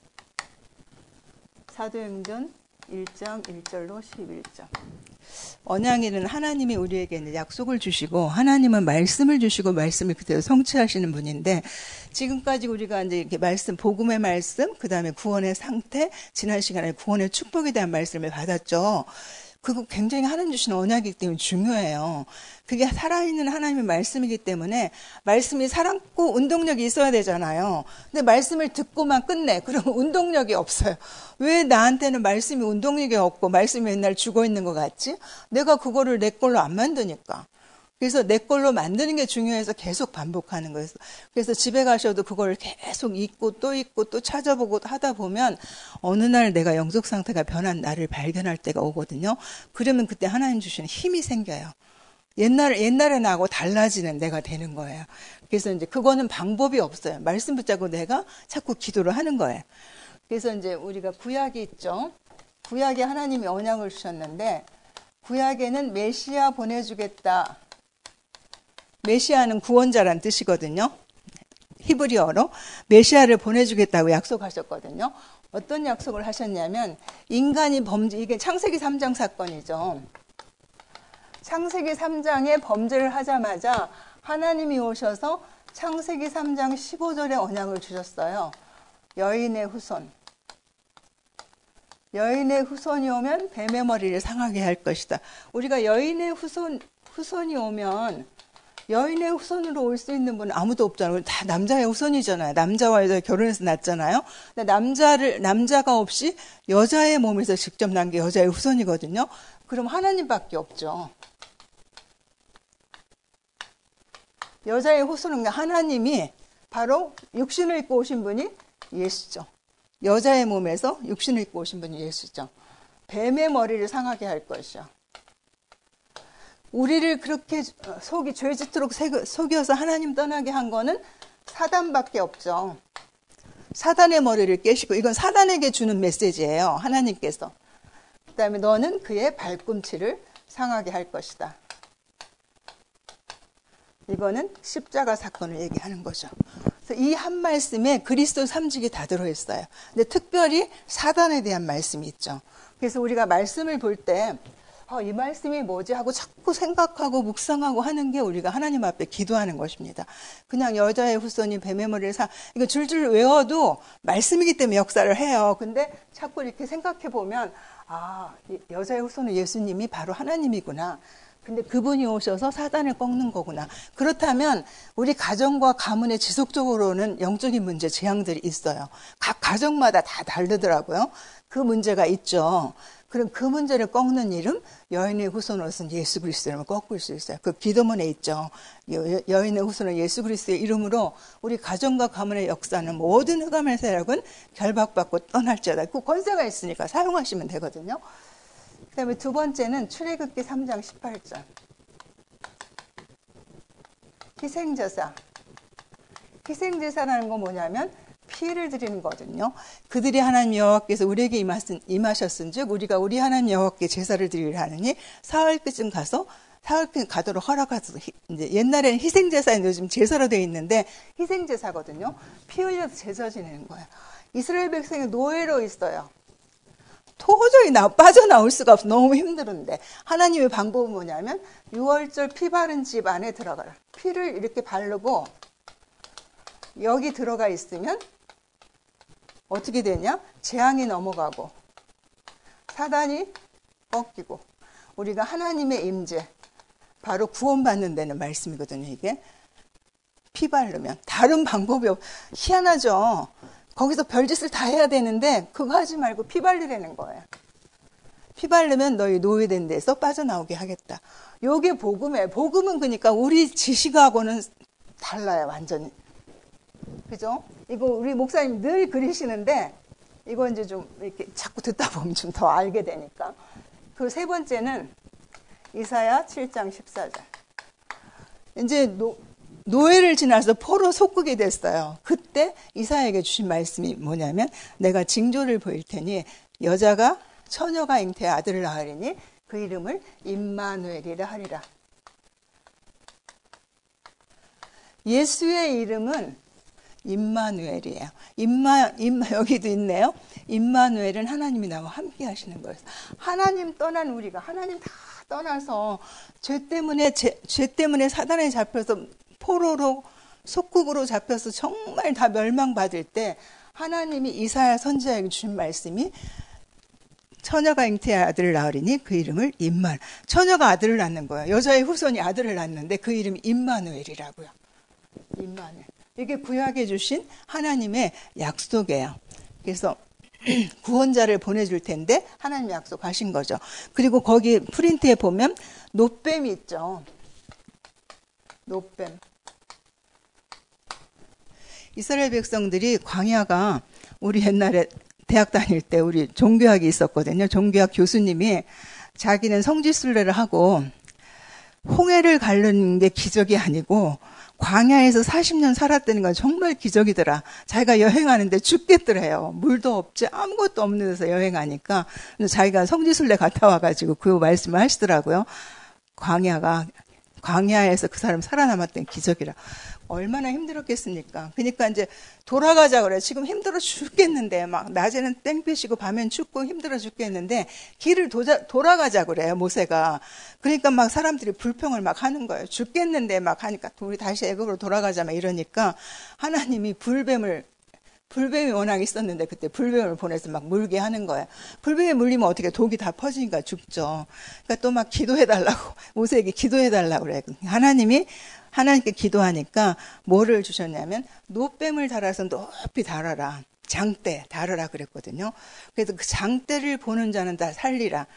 사도행전 1장 1절로 11절. 언약에는 하나님이 우리에게 약속을 주시고 하나님은 말씀을 주시고 말씀을 그대로 성취하시는 분인데, 지금까지 우리가 이제 이렇게 말씀, 복음의 말씀, 그 다음에 구원의 상태, 지난 시간에 구원의 축복에 대한 말씀을 받았죠. 그거 굉장히 하나님 주신 언약이기 때문에 중요해요. 그게 살아있는 하나님의 말씀이기 때문에 말씀이 살았고 운동력이 있어야 되잖아요. 근데 말씀을 듣고만 끝내. 그러면 운동력이 없어요. 왜 나한테는 말씀이 운동력이 없고 말씀이 맨날 죽어 있는 것 같지? 내가 그거를 내 걸로 안 만드니까. 그래서 내 걸로 만드는 게 중요해서 계속 반복하는 거예요. 그래서 집에 가셔도 그걸 계속 읽고 또 찾아보고 하다 보면 어느 날 내가 영적 상태가 변한 나를 발견할 때가 오거든요. 그러면 그때 하나님 주시는 힘이 생겨요. 옛날에 나하고 달라지는 내가 되는 거예요. 그래서 이제 그거는 방법이 없어요. 말씀 붙잡고 내가 자꾸 기도를 하는 거예요. 그래서 이제 우리가 구약이 있죠. 구약에 하나님이 언약을 주셨는데, 구약에는 메시아 보내주겠다. 메시아는 구원자란 뜻이거든요. 히브리어로 메시아를 보내주겠다고 약속하셨거든요. 어떤 약속을 하셨냐면, 인간이 범죄, 이게 창세기 3장 사건이죠. 창세기 3장에 범죄를 하자마자 하나님이 오셔서 창세기 3장 15절에 언약을 주셨어요. 여인의 후손. 여인의 후손이 오면 뱀의 머리를 상하게 할 것이다. 우리가 여인의 후손이 오면 여인의 후손으로 올 수 있는 분은 아무도 없잖아요. 다 남자의 후손이잖아요. 남자와 여자 결혼해서 낳잖아요. 근데 남자가 없이 여자의 몸에서 직접 난 게 여자의 후손이거든요. 그럼 하나님밖에 없죠. 여자의 후손은 하나님이 바로 육신을 입고 오신 분이 예수죠. 여자의 몸에서 육신을 입고 오신 분이 예수죠. 뱀의 머리를 상하게 할 것이요. 우리를 그렇게 죄짓도록 속여서 하나님 떠나게 한 거는 사단밖에 없죠. 사단의 머리를 깨시고, 이건 사단에게 주는 메시지예요. 하나님께서. 그 다음에 너는 그의 발꿈치를 상하게 할 것이다. 이거는 십자가 사건을 얘기하는 거죠. 그래서 이 한 말씀에 그리스도 삼직이 다 들어있어요. 근데 특별히 사단에 대한 말씀이 있죠. 그래서 우리가 말씀을 볼 때 이 말씀이 뭐지 하고 자꾸 생각하고 묵상하고 하는 게 우리가 하나님 앞에 기도하는 것입니다. 그냥 여자의 후손이 뱀의 머리를 이거 줄줄 외워도 말씀이기 때문에 역사를 해요. 근데 자꾸 이렇게 생각해 보면 여자의 후손은 예수님이 바로 하나님이구나. 근데 그분이 오셔서 사단을 꺾는 거구나. 그렇다면 우리 가정과 가문에 지속적으로는 영적인 문제, 재앙들이 있어요. 각 가정마다 다 다르더라고요. 그 문제가 있죠. 그럼 그 문제를 꺾는 이름, 여인의 후손으로 쓴 예수 그리스도의 이름을 꺾을 수 있어요. 그 기도문에 있죠. 여인의 후손은 예수 그리스도의 이름으로 우리 가정과 가문의 역사는 모든 흑암의 세력은 결박받고 떠날지어다. 그 권세가 있으니까 사용하시면 되거든요. 그 다음에 두 번째는 출애굽기 3장 18절. 희생제사. 희생제사라는 건 뭐냐면 피를 드리는 거거든요. 그들이 하나님 여호와께서 우리에게 임하셨은즉 우리가 우리 하나님 여호와께 제사를 드리려 하느니 사흘쯤 가도록 허락하소서. 이제 옛날에는 희생제사는 요즘 제사로 되어 있는데 희생제사거든요. 피 흘려서 제사 지내는 거예요. 이스라엘 백성이 노예로 있어요. 도저히 빠져나올 수가 없어. 너무 힘들은데 하나님의 방법은 뭐냐면 6월절 피 바른 집 안에 들어가라. 피를 이렇게 바르고 여기 들어가 있으면 어떻게 되냐? 재앙이 넘어가고 사단이 꺾이고 우리가 하나님의 임재, 바로 구원받는 데는 말씀이거든요. 이게 피 바르면 다른 방법이 희한하죠. 거기서 별짓을 다 해야 되는데 그거 하지 말고 피 바르라는 거예요. 피 바르면 너희 노예된 데서 빠져나오게 하겠다. 요게 복음이에요. 복음은 그러니까 우리 지식하고는 달라요. 완전히. 그죠? 이거 우리 목사님 늘 그리시는데 이거 이제 좀 이렇게 자꾸 듣다 보면 좀 더 알게 되니까. 그 세 번째는 이사야 7장 14절. 이제 노예를 지나서 포로 속국이 됐어요. 그때 이사야에게 주신 말씀이 뭐냐면 내가 징조를 보일 테니 여자가 처녀가 잉태의 아들을 낳으리니 그 이름을 임마누엘이라 하리라. 예수의 이름은 임마누엘이에요. 여기도 있네요. 임마누엘은 하나님이 나와 함께 하시는 거예요. 하나님 떠난 우리가, 하나님 다 떠나서 죄 때문에 사단에 잡혀서 포로로, 속국으로 잡혀서 정말 다 멸망받을 때 하나님이 이사야 선지자에게 주신 말씀이 처녀가 잉태의 아들을 낳으리니 그 이름을 임마누엘. 처녀가 아들을 낳는 거예요. 여자의 후손이 아들을 낳는데 그 이름이 임마누엘이라고요. 임마누엘. 이게 구약에 주신 하나님의 약속이에요. 그래서 구원자를 보내줄 텐데 하나님 약속하신 거죠. 그리고 거기 프린트에 보면 놋뱀이 있죠. 놋뱀. 이스라엘 백성들이 광야가 우리 옛날에 대학 다닐 때 우리 종교학이 있었거든요. 종교학 교수님이 자기는 성지순례를 하고 홍해를 가르는 게 기적이 아니고 광야에서 40년 살았다는 건 정말 기적이더라. 자기가 여행하는데 죽겠더래요. 물도 없지 아무것도 없는 데서 여행하니까. 자기가 성지순례 갔다 와가지고 그 말씀을 하시더라고요. 광야에서 그 사람 살아남았던 기적이라. 얼마나 힘들었겠습니까? 그러니까 이제 돌아가자 그래. 지금 힘들어 죽겠는데 막 낮에는 땡볕이고 밤엔 춥고 힘들어 죽겠는데 길을 돌아가자 그래요. 모세가. 그러니까 막 사람들이 불평을 막 하는 거예요. 죽겠는데 막 하니까 우리 다시 애굽으로 돌아가자 막 이러니까 하나님이 불뱀이 워낙 있었는데 그때 불뱀을 보내서 막 물게 하는 거예요. 불뱀에 물리면 어떻게 독이 다 퍼지니까 죽죠. 그러니까 또 막 기도해달라고 모세에게 기도해달라고 그래요. 하나님께 기도하니까 뭐를 주셨냐면 놋뱀을 달아서 높이 달아라. 장대 달아라 그랬거든요. 그래서 그 장대를 보는 자는 다 살리라.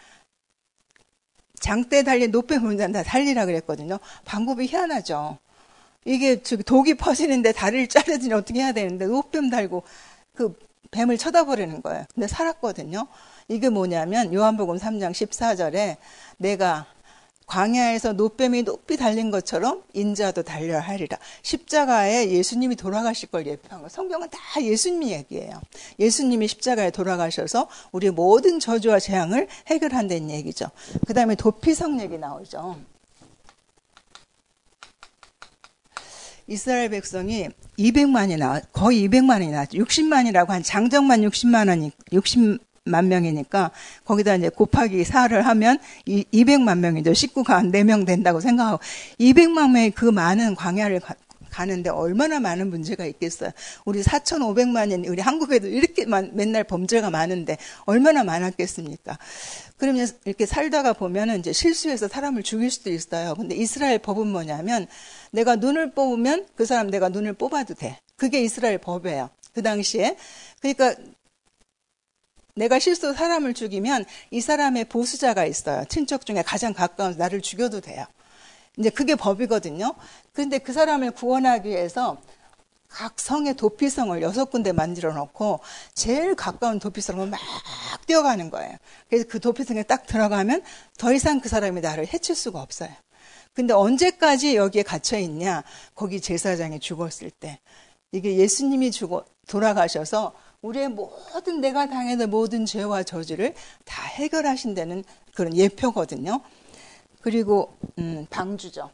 장대 달린 놋뱀 보는 자는 다 살리라 그랬거든요. 방법이 희한하죠. 이게 독이 퍼지는데 다리를 자르더니 어떻게 해야 되는데 놋뱀 달고 그 뱀을 쳐다보려는 거예요. 근데 살았거든요. 이게 뭐냐면 요한복음 3장 14절에 내가 광야에서 놋뱀이 높이 달린 것처럼 인자도 달려야 하리라. 십자가에 예수님이 돌아가실 걸 예표한 거. 성경은 다 예수님 얘기예요. 예수님이 십자가에 돌아가셔서 우리의 모든 저주와 재앙을 해결한다는 얘기죠. 그 다음에 도피성 얘기 나오죠. 이스라엘 백성이 200만이 거의 200만이 나왔죠. 60만이라고 한 장정만 60만 명이니까 거기다 이제 곱하기 4를 하면 200만 명이죠. 식구가 한 4명 된다고 생각하고 200만 명이 그 많은 광야를 가는데 얼마나 많은 문제가 있겠어요. 우리 4,500만인 우리 한국에도 이렇게 맨날 범죄가 많은데 얼마나 많았겠습니까? 그러면 이렇게 살다가 보면은 이제 실수해서 사람을 죽일 수도 있어요. 근데 이스라엘 법은 뭐냐면 내가 눈을 뽑으면 그 사람 내가 눈을 뽑아도 돼. 그게 이스라엘 법이에요. 그 당시에. 그러니까 내가 실수로 사람을 죽이면 이 사람의 보수자가 있어요. 친척 중에 가장 가까운 나를 죽여도 돼요. 이제 그게 법이거든요. 그런데 그 사람을 구원하기 위해서 각 성의 도피성을 6군데 만들어 놓고 제일 가까운 도피성을 막 뛰어가는 거예요. 그래서 그 도피성에 딱 들어가면 더 이상 그 사람이 나를 해칠 수가 없어요. 근데 언제까지 여기에 갇혀 있냐? 거기 제사장이 죽었을 때. 이게 예수님이 돌아가셔서 우리의 모든 내가 당했던 모든 죄와 저주를 다 해결하신다는 그런 예표거든요. 그리고 방주죠.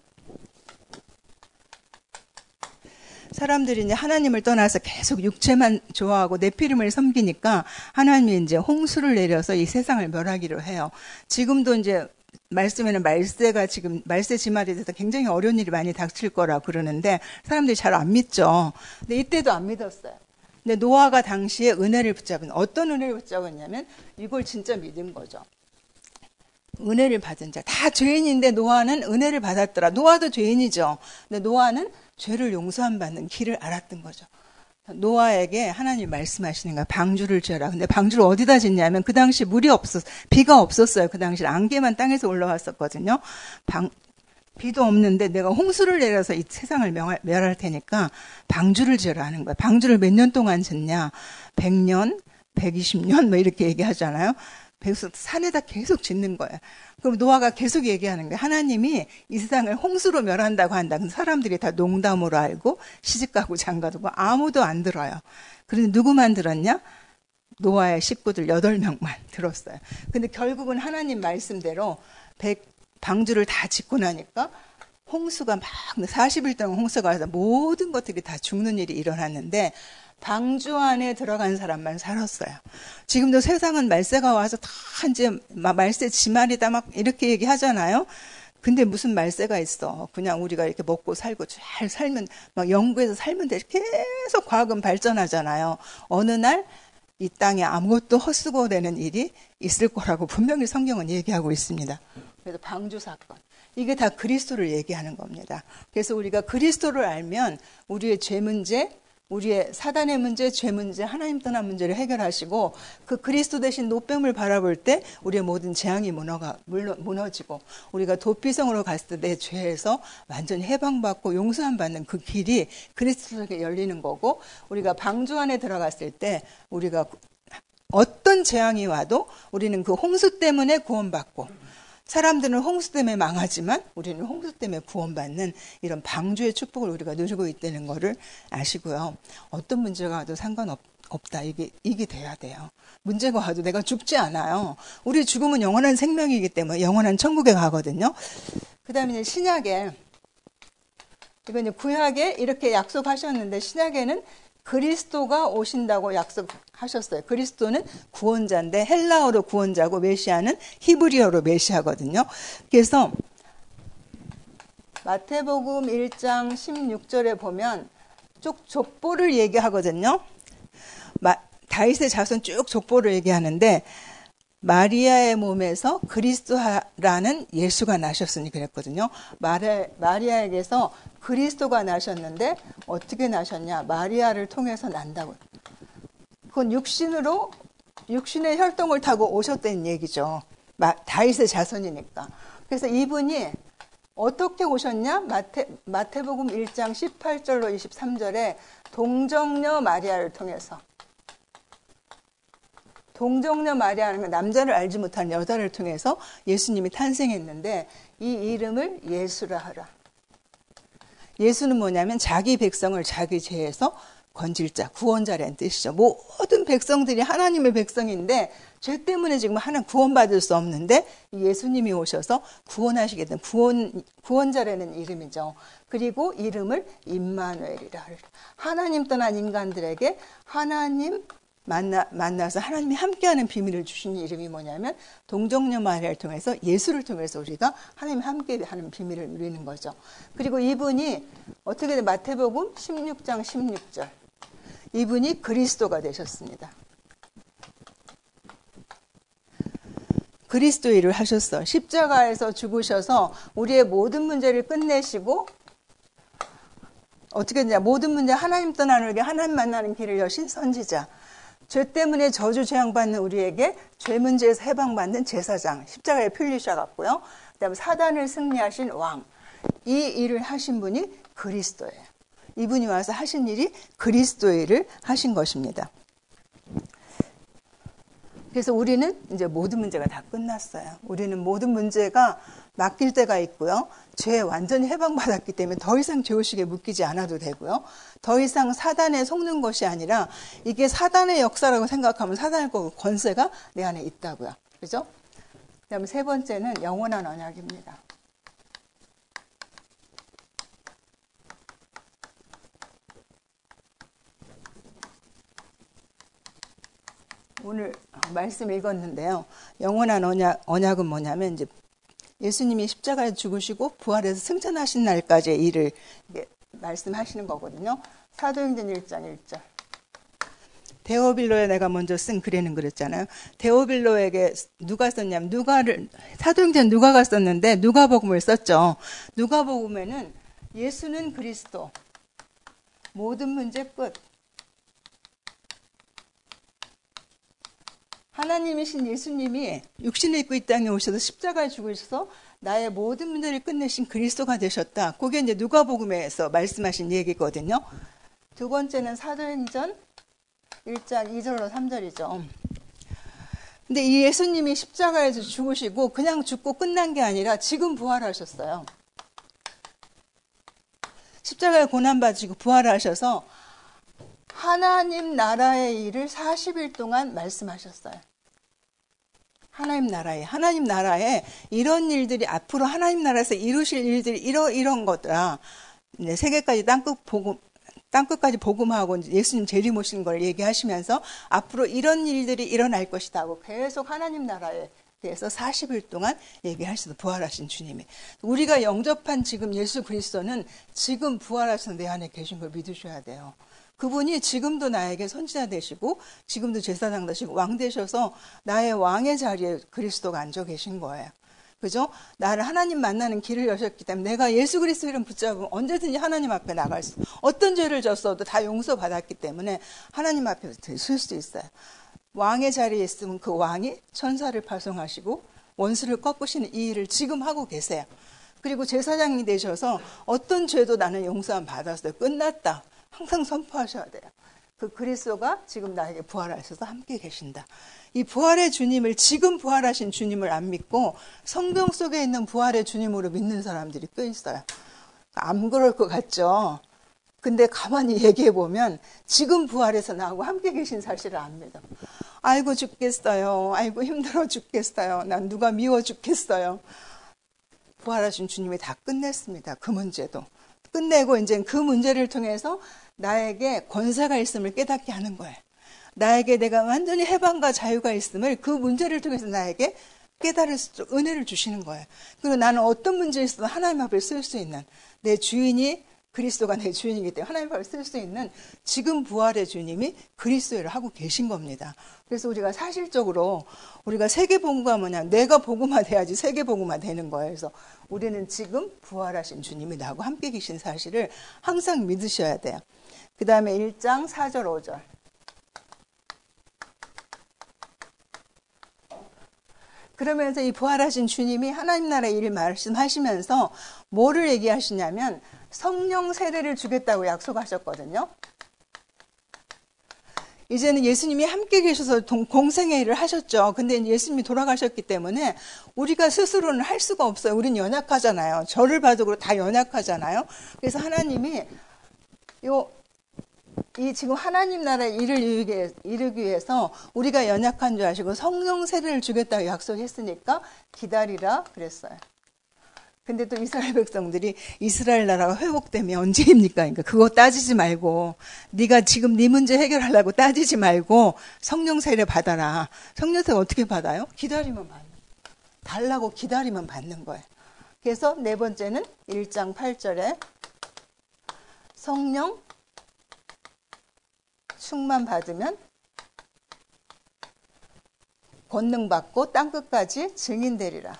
사람들이 이제 하나님을 떠나서 계속 육체만 좋아하고 네피림을 섬기니까 하나님이 이제 홍수를 내려서 이 세상을 멸하기로 해요. 지금도 이제 말씀에는 말세 지말에 대해서 굉장히 어려운 일이 많이 닥칠 거라고 그러는데 사람들이 잘 안 믿죠. 근데 이때도 안 믿었어요. 근데 노아가 당시에 은혜를 붙잡은 어떤 은혜를 붙잡았냐면 이걸 진짜 믿은 거죠. 은혜를 받은 자. 다 죄인인데 노아는 은혜를 받았더라. 노아도 죄인이죠. 근데 노아는 죄를 용서함 받는 길을 알았던 거죠. 노아에게 하나님이 말씀하시는 거야. 방주를 지어라. 근데 방주를 어디다 짓냐면 그 당시 비가 없었어요. 그 당시 안개만 땅에서 올라왔었거든요. 비도 없는데 내가 홍수를 내려서 이 세상을 멸할 테니까 방주를 지어라 하는 거야. 방주를 몇 년 동안 짓냐? 100년, 120년 뭐 이렇게 얘기하잖아요. 산에다 계속 짓는 거야. 그럼 노아가 계속 얘기하는 거야. 하나님이 이 세상을 홍수로 멸한다고 한다. 근데 사람들이 다 농담으로 알고 시집가고 장가두고 아무도 안 들어요. 그런데 누구만 들었냐? 노아의 식구들 8명만 들었어요. 근데 결국은 하나님 말씀대로 방주를 다 짓고 나니까 홍수가 막 40일 동안 홍수가 와서 모든 것들이 다 죽는 일이 일어났는데 방주 안에 들어간 사람만 살았어요. 지금도 세상은 말세가 와서 다 이제 말세 지말이다 막 이렇게 얘기하잖아요. 근데 무슨 말세가 있어. 그냥 우리가 이렇게 먹고 살고 잘 살면 막 영구에서 살면 돼. 계속 과학은 발전하잖아요. 어느 날 이 땅에 아무것도 헛수고 되는 일이 있을 거라고 분명히 성경은 얘기하고 있습니다. 그래서 방주 사건. 이게 다 그리스도를 얘기하는 겁니다. 그래서 우리가 그리스도를 알면 우리의 죄 문제, 우리의 사단의 문제, 죄 문제, 하나님 떠난 문제를 해결하시고 그 그리스도 대신 노뱀을 바라볼 때 우리의 모든 재앙이 무너지고 우리가 도피성으로 갔을 때 내 죄에서 완전히 해방받고 용서함 받는 그 길이 그리스도에게 열리는 거고 우리가 방주 안에 들어갔을 때 우리가 어떤 재앙이 와도 우리는 그 홍수 때문에 구원받고 사람들은 홍수 때문에 망하지만 우리는 홍수 때문에 구원받는 이런 방주의 축복을 우리가 누리고 있다는 것을 아시고요. 어떤 문제가 와도 상관없다. 이게 돼야 돼요. 문제가 와도 내가 죽지 않아요. 우리 죽음은 영원한 생명이기 때문에 영원한 천국에 가거든요. 그 다음에 이제 신약에, 이거 이제 구약에 이렇게 약속하셨는데 신약에는 그리스도가 오신다고 약속하셨어요. 그리스도는 구원자인데 헬라어로 구원자고 메시아는 히브리어로 메시아거든요. 그래서 마태복음 1장 16절에 보면 쭉 족보를 얘기하거든요. 다윗의 자손 쭉 족보를 얘기하는데 마리아의 몸에서 그리스도라는 예수가 나셨으니 그랬거든요. 마리아에게서 그리스도가 나셨는데 어떻게 나셨냐? 마리아를 통해서 난다고. 그건 육신의 혈통을 타고 오셨다는 얘기죠. 다윗의 자손이니까. 그래서 이분이 어떻게 오셨냐? 마태복음 1장 18절로 23절에 동정녀 마리아를 통해서. 동정녀 마리아는 남자를 알지 못한 여자를 통해서 예수님이 탄생했는데 이 이름을 예수라 하라. 예수는 뭐냐면 자기 백성을 자기 죄에서 건질 자, 구원자라는 뜻이죠. 모든 백성들이 하나님의 백성인데 죄 때문에 지금 하나님 구원받을 수 없는데 예수님이 오셔서 구원하시게 된 구원자라는 이름이죠. 그리고 이름을 임마누엘이라. 하나님 떠난 인간들에게 하나님 만나서 하나님이 함께하는 비밀을 주신 이름이 뭐냐면 동정녀 마리아를 통해서 예수를 통해서 우리가 하나님 함께하는 비밀을 누리는 거죠. 그리고 이분이 어떻게 마태복음 16장 16절 이분이 그리스도가 되셨습니다. 그리스도의 일을 하셨어. 십자가에서 죽으셔서 우리의 모든 문제를 끝내시고 어떻게 되냐 모든 문제 하나님 떠나는 우리에게 하나님 만나는 길을 여신 선지자. 죄 때문에 저주 재앙받는 우리에게 죄 문제에서 해방받는 제사장, 십자가에 풀리셔갖고요. 그다음에 사단을 승리하신 왕. 이 일을 하신 분이 그리스도예요. 이분이 와서 하신 일이 그리스도의 일을 하신 것입니다. 그래서 우리는 이제 모든 문제가 다 끝났어요. 우리는 모든 문제가 맡길 때가 있고요. 죄에 완전히 해방받았기 때문에 더 이상 죄의식에 묶이지 않아도 되고요. 더 이상 사단에 속는 것이 아니라 이게 사단의 역사라고 생각하면 사단의 권세가 내 안에 있다고요. 그죠? 그 다음에 세 번째는 영원한 언약입니다. 오늘 말씀 읽었는데요. 영원한 언약은 뭐냐면 이제 예수님이 십자가에 죽으시고 부활해서 승천하신 날까지의 일을 말씀하시는 거거든요. 사도행전 1장 1절. 데오빌로에 내가 먼저 쓴 글에는 그랬잖아요. 데오빌로에게 누가 썼냐면 사도행전 누가가 썼는데 누가복음을 썼죠. 누가복음에는 예수는 그리스도 모든 문제 끝. 하나님이신 예수님이 육신을 입고 이 땅에 오셔서 십자가에 죽으셔서 나의 모든 문제를 끝내신 그리스도가 되셨다. 그게 이제 누가복음에서 말씀하신 얘기거든요. 두 번째는 사도행전 1장 2절로 3절이죠. 근데 이 예수님이 십자가에서 죽으시고 그냥 죽고 끝난 게 아니라 지금 부활하셨어요. 십자가에 고난받으시고 부활하셔서 하나님 나라의 일을 40일 동안 말씀하셨어요. 하나님 나라에 이런 일들이 앞으로 하나님 나라에서 이루실 일들이 이런 것들아. 이제 세계까지 땅끝까지 복음하고 예수님 재림 오시는 걸 얘기하시면서 앞으로 이런 일들이 일어날 것이다 하고 계속 하나님 나라에 대해서 40일 동안 얘기하셔서 부활하신 주님이. 우리가 영접한 지금 예수 그리스도는 지금 부활하셔서 내 안에 계신 걸 믿으셔야 돼요. 그분이 지금도 나에게 선지자 되시고 지금도 제사장 되시고 왕 되셔서 나의 왕의 자리에 그리스도가 앉아 계신 거예요. 그죠? 나를 하나님 만나는 길을 여셨기 때문에 내가 예수 그리스도 이름 붙잡으면 언제든지 하나님 앞에 나갈 수, 어떤 죄를 졌어도 다 용서받았기 때문에 하나님 앞에 설 수 있어요. 왕의 자리에 있으면 그 왕이 천사를 파송하시고 원수를 꺾으시는 이 일을 지금 하고 계세요. 그리고 제사장이 되셔서 어떤 죄도 나는 용서함 받았어요. 끝났다. 항상 선포하셔야 돼요. 그 그리스도가 지금 나에게 부활하셔서 함께 계신다. 이 부활의 주님을, 지금 부활하신 주님을 안 믿고 성경 속에 있는 부활의 주님으로 믿는 사람들이 꽤 있어요. 안 그럴 것 같죠? 근데 가만히 얘기해 보면 지금 부활해서 나하고 함께 계신 사실을 안 믿어. 아이고 죽겠어요. 아이고 힘들어 죽겠어요. 난 누가 미워 죽겠어요. 부활하신 주님이 다 끝냈습니다. 그 문제도. 끝내고 이제 그 문제를 통해서 나에게 권세가 있음을 깨닫게 하는 거예요. 나에게 내가 완전히 해방과 자유가 있음을 그 문제를 통해서 나에게 깨달을 수, 은혜를 주시는 거예요. 그리고 나는 어떤 문제에 있어도 하나님 앞에 쓸 수 있는, 내 주인이 그리스도가 내 주인이기 때문에 하나님 앞에 쓸 수 있는 지금 부활의 주님이 그리스도를 하고 계신 겁니다. 그래서 우리가 사실적으로 우리가 세계복음화 뭐냐, 내가 복음화 돼야지 세계복음화 되는 거예요. 그래서 우리는 지금 부활하신 주님이 나하고 함께 계신 사실을 항상 믿으셔야 돼요. 그 다음에 1장 4절 5절. 그러면서 이 부활하신 주님이 하나님 나라의 일을 말씀하시면서 뭐를 얘기하시냐면 성령 세례를 주겠다고 약속하셨거든요. 이제는 예수님이 함께 계셔서 공생의 일을 하셨죠. 근데 예수님이 돌아가셨기 때문에 우리가 스스로는 할 수가 없어요. 우리는 연약하잖아요. 저를 봐도 다 연약하잖아요. 그래서 하나님이 이 지금 하나님 나라의 일을 이루기 위해서 우리가 연약한 줄 아시고 성령 세례를 주겠다고 약속했으니까 기다리라 그랬어요. 근데 또 이스라엘 백성들이 이스라엘 나라가 회복되면 언제입니까? 그러니까 그거 따지지 말고 네가 지금 네 문제 해결하려고 따지지 말고 성령 세례 받아라. 성령 세례 어떻게 받아요? 기다리면 받는. 달라고 기다리면 받는 거예요. 그래서 네 번째는 1장 8절에 성령 충만 받으면 권능 받고 땅끝까지 증인되리라.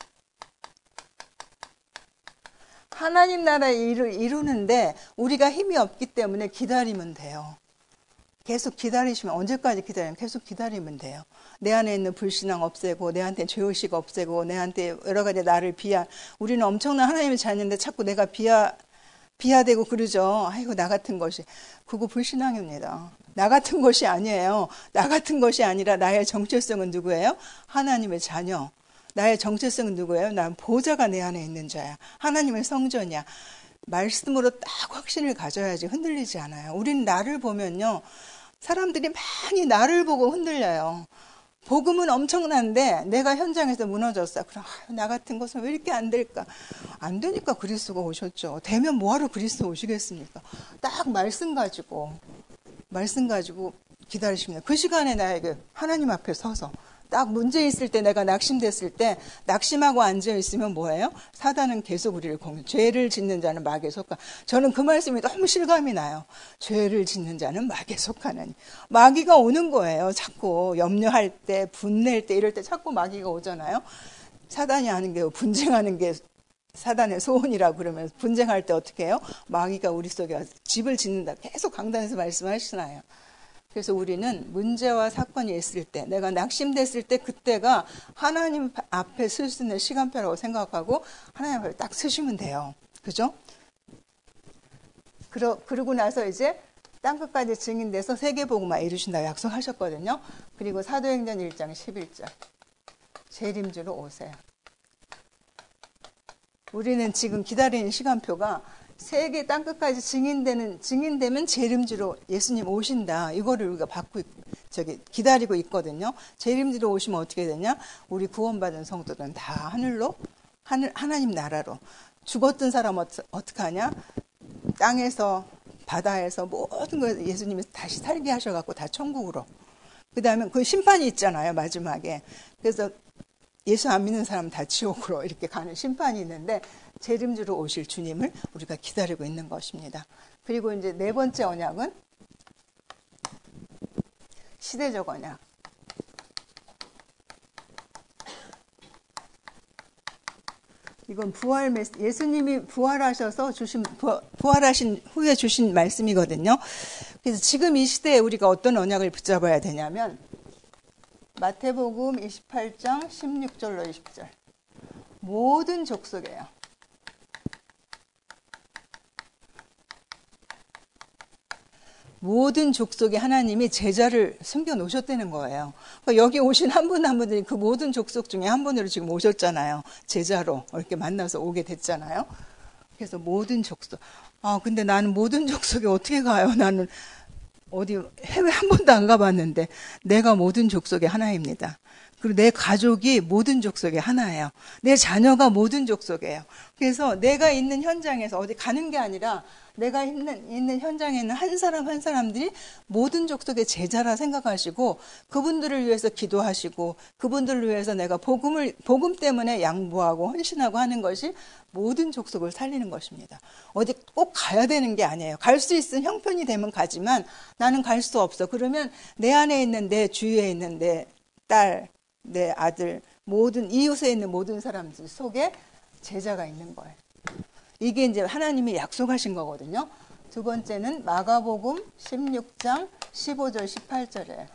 하나님 나라의 일을 이루는데 우리가 힘이 없기 때문에 기다리면 돼요. 계속 기다리시면, 언제까지 기다리면 계속 기다리면 돼요. 내 안에 있는 불신앙 없애고, 내한테 죄의식 없애고, 내한테 여러 가지 나를 우리는 엄청난 하나님의 자녀인데 자꾸 내가 비하되고 그러죠. 아이고, 나 같은 것이. 그거 불신앙입니다. 나 같은 것이 아니에요. 나 같은 것이 아니라 나의 정체성은 누구예요? 하나님의 자녀. 나의 정체성은 누구예요? 난 보좌가 내 안에 있는 자야. 하나님의 성전이야. 말씀으로 딱 확신을 가져야지 흔들리지 않아요. 우리는 나를 보면요. 사람들이 많이 나를 보고 흔들려요. 복음은 엄청난데 내가 현장에서 무너졌어. 그럼 나 같은 것은 왜 이렇게 안 될까? 안 되니까 그리스도가 오셨죠. 되면 뭐하러 그리스도 오시겠습니까? 딱 말씀 가지고 기다리십니다. 그 시간에 나에게 하나님 앞에 서서 딱 문제 있을 때, 내가 낙심됐을 때 낙심하고 앉아있으면 뭐예요? 사단은 계속 우리를 죄를 짓는 자는 마귀에 속하. 저는 그 말씀이 너무 실감이 나요. 죄를 짓는 자는 마귀에 속하느니. 마귀가 오는 거예요. 자꾸 염려할 때, 분낼 때, 이럴 때 자꾸 마귀가 오잖아요. 사단이 하는 게 분쟁하는 게 사단의 소원이라고 그러면 분쟁할 때 어떻게 해요? 마귀가 우리 속에 와서 집을 짓는다. 계속 강단에서 말씀하시나요? 그래서 우리는 문제와 사건이 있을 때, 내가 낙심됐을 때 그때가 하나님 앞에 쓸 수 있는 시간표라고 생각하고 하나님 앞에 딱 쓰시면 돼요. 그죠? 그러고 나서 이제 땅끝까지 증인돼서 세계복음화 이루신다고 약속하셨거든요. 그리고 사도행전 1장 11절 재림주로 오세요. 우리는 지금 기다리는 시간표가 세계 땅끝까지 증인되면 재림주로 예수님 오신다. 이거를 우리가 기다리고 있거든요. 재림주로 오시면 어떻게 되냐? 우리 구원받은 성도들은 다 하나님 나라로. 죽었던 사람 어떻게 하냐? 땅에서 바다에서 모든 걸 예수님이 다시 살게 하셔갖고 다 천국으로. 그 다음에 그 심판이 있잖아요, 마지막에. 그래서 예수 안 믿는 사람 다 지옥으로 이렇게 가는 심판이 있는데 재림주로 오실 주님을 우리가 기다리고 있는 것입니다. 그리고 이제 네 번째 언약은 시대적 언약. 이건 예수님이 부활하셔서 부활하신 후에 주신 말씀이거든요. 그래서 지금 이 시대에 우리가 어떤 언약을 붙잡아야 되냐면 마태복음 28장 16절로 20절. 모든 족속이에요. 모든 족속에 하나님이 제자를 숨겨 놓으셨다는 거예요. 그러니까 여기 오신 한 분 한 분들이 그 모든 족속 중에 한 분으로 지금 오셨잖아요. 제자로 이렇게 만나서 오게 됐잖아요. 그래서 모든 족속. 근데 나는 모든 족속에 어떻게 가요? 나는 어디 해외 한 번도 안 가봤는데 내가 모든 족속의 하나입니다. 그리고 내 가족이 모든 족속의 하나예요. 내 자녀가 모든 족속이에요. 그래서 내가 있는 현장에서 어디 가는 게 아니라 내가 있는 현장에는 한 사람 한 사람들이 모든 족속의 제자라 생각하시고 그분들을 위해서 기도하시고 그분들을 위해서 내가 복음 때문에 양보하고 헌신하고 하는 것이 모든 족속을 살리는 것입니다. 어디 꼭 가야 되는 게 아니에요. 갈 수 있는 형편이 되면 가지만 나는 갈 수 없어. 그러면 내 안에 있는 내 주위에 있는 내 딸, 내 아들, 모든 이웃에 있는 모든 사람들 속에 제자가 있는 거예요. 이게 이제 하나님이 약속하신 거거든요. 두 번째는 마가복음 16장 15절 18절에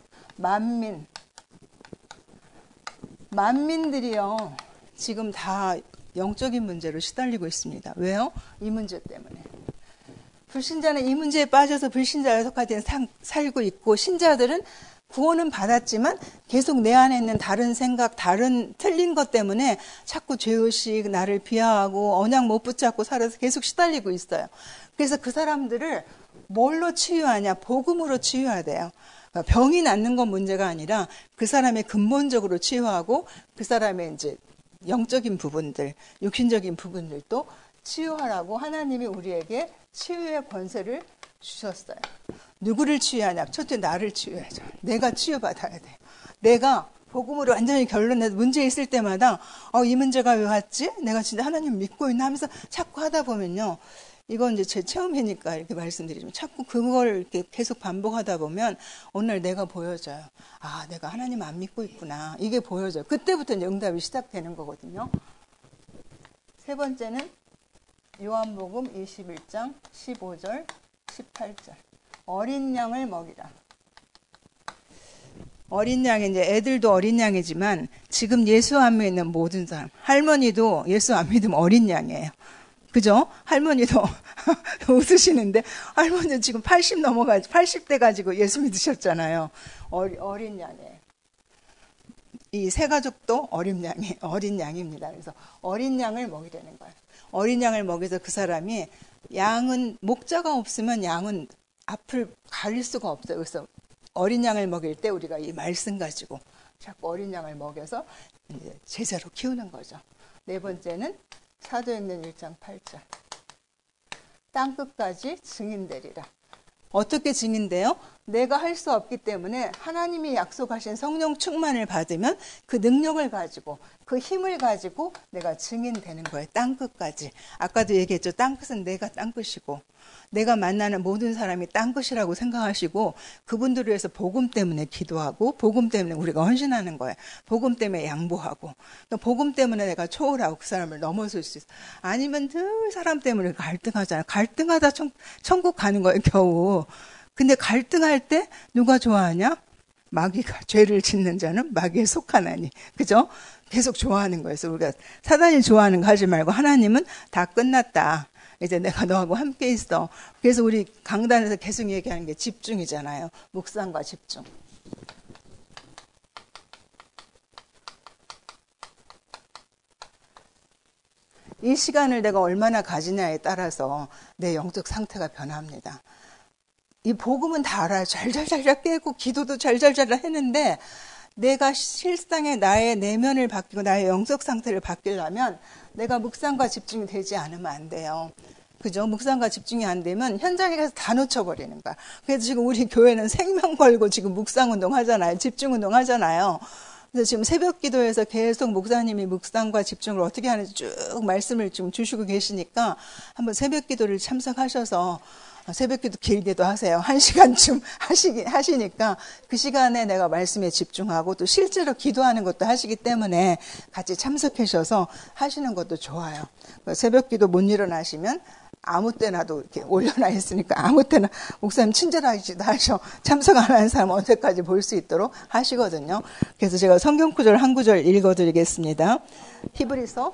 만민들이요 지금 다 영적인 문제로 시달리고 있습니다. 왜요? 이 문제 때문에. 불신자는 이 문제에 빠져서 불신자에 속하여 살고 있고 신자들은 구원은 받았지만 계속 내 안에 있는 다른 생각, 다른 틀린 것 때문에 자꾸 죄의식, 나를 비하하고 언약 못 붙잡고 살아서 계속 시달리고 있어요. 그래서 그 사람들을 뭘로 치유하냐? 복음으로 치유해야 돼요. 병이 낫는 건 문제가 아니라 그 사람의 근본적으로 치유하고 그 사람의 이제 영적인 부분들, 육신적인 부분들도 치유하라고 하나님이 우리에게 치유의 권세를 주셨어요. 누구를 치유하냐? 첫째 나를 치유하죠. 내가 치유받아야 돼요. 내가 복음으로 완전히 결론내서 문제 있을 때마다 이 문제가 왜 왔지? 내가 진짜 하나님 믿고 있나 하면서 자꾸 하다 보면요. 이건 이제 제 체험이니까 이렇게 말씀드리지만 자꾸 그걸 이렇게 계속 반복하다 보면 오늘 내가 보여져요. 내가 하나님 안 믿고 있구나. 이게 보여져요. 그때부터 이제 응답이 시작되는 거거든요. 세 번째는 요한복음 21장 15절 18절. 어린 양을 먹이라. 어린 양이 이제 애들도 어린 양이지만 지금 예수 안 믿는 모든 사람, 할머니도 예수 안 믿으면 어린 양이에요. 그죠? 할머니도 웃으시는데 할머니 지금 80대 가지고 예수 믿으셨잖아요. 어린 양이에요. 이 세 가족도 어린 양입니다. 그래서 어린 양을 먹이려는 거예요. 어린 양을 먹여서 그 사람이 양은 목자가 없으면 양은 앞을 가릴 수가 없어요. 그래서 어린 양을 먹일 때 우리가 이 말씀 가지고 자꾸 어린 양을 먹여서 이제 제자로 키우는 거죠. 네 번째는 사도행전 1장 8절. 땅끝까지 증인되리라. 어떻게 증인돼요? 내가 할 수 없기 때문에 하나님이 약속하신 성령 충만을 받으면 그 능력을 가지고 그 힘을 가지고 내가 증인되는 거예요. 땅끝까지. 아까도 얘기했죠. 땅끝은 내가 땅끝이고 내가 만나는 모든 사람이 땅끝이라고 생각하시고 그분들을 위해서 복음 때문에 기도하고 복음 때문에 우리가 헌신하는 거예요. 복음 때문에 양보하고 복음 때문에 내가 초월하고 그 사람을 넘어설 수 있어. 아니면 늘 사람 때문에 갈등하잖아요. 갈등하다 천국 가는 거예요. 겨우. 근데 갈등할 때 누가 좋아하냐? 마귀가. 죄를 짓는 자는 마귀에 속하나니. 그죠? 계속 좋아하는 거예요. 그래서 우리가 사단이 좋아하는 거 하지 말고 하나님은 다 끝났다. 이제 내가 너하고 함께 있어. 그래서 우리 강단에서 계속 얘기하는 게 집중이잖아요. 묵상과 집중. 이 시간을 내가 얼마나 가지냐에 따라서 내 영적 상태가 변합니다. 이 복음은 다 알아요. 잘잘잘잘 깨고 기도도 잘잘잘 했는데 내가 실상의 나의 내면을 바뀌고 나의 영적 상태를 바뀌려면 내가 묵상과 집중이 되지 않으면 안 돼요. 그죠? 묵상과 집중이 안 되면 현장에 가서 다 놓쳐버리는 거야. 그래서 지금 우리 교회는 생명 걸고 지금 묵상운동 하잖아요. 집중운동 하잖아요. 그래서 지금 새벽 기도에서 계속 목사님이 묵상과 집중을 어떻게 하는지 쭉 말씀을 좀 주시고 계시니까 한번 새벽 기도를 참석하셔서 새벽 기도 길게도 하세요. 1시간쯤 하시니까 그 시간에 내가 말씀에 집중하고 또 실제로 기도하는 것도 하시기 때문에 같이 참석하셔서 하시는 것도 좋아요. 새벽 기도 못 일어나시면 아무 때나도 이렇게 올려놔 있으니까 아무 때나 목사님 친절하시다 하셔 참석 안 하는 사람 언제까지 볼 수 있도록 하시거든요. 그래서 제가 성경 구절 한 구절 읽어드리겠습니다. 히브리서.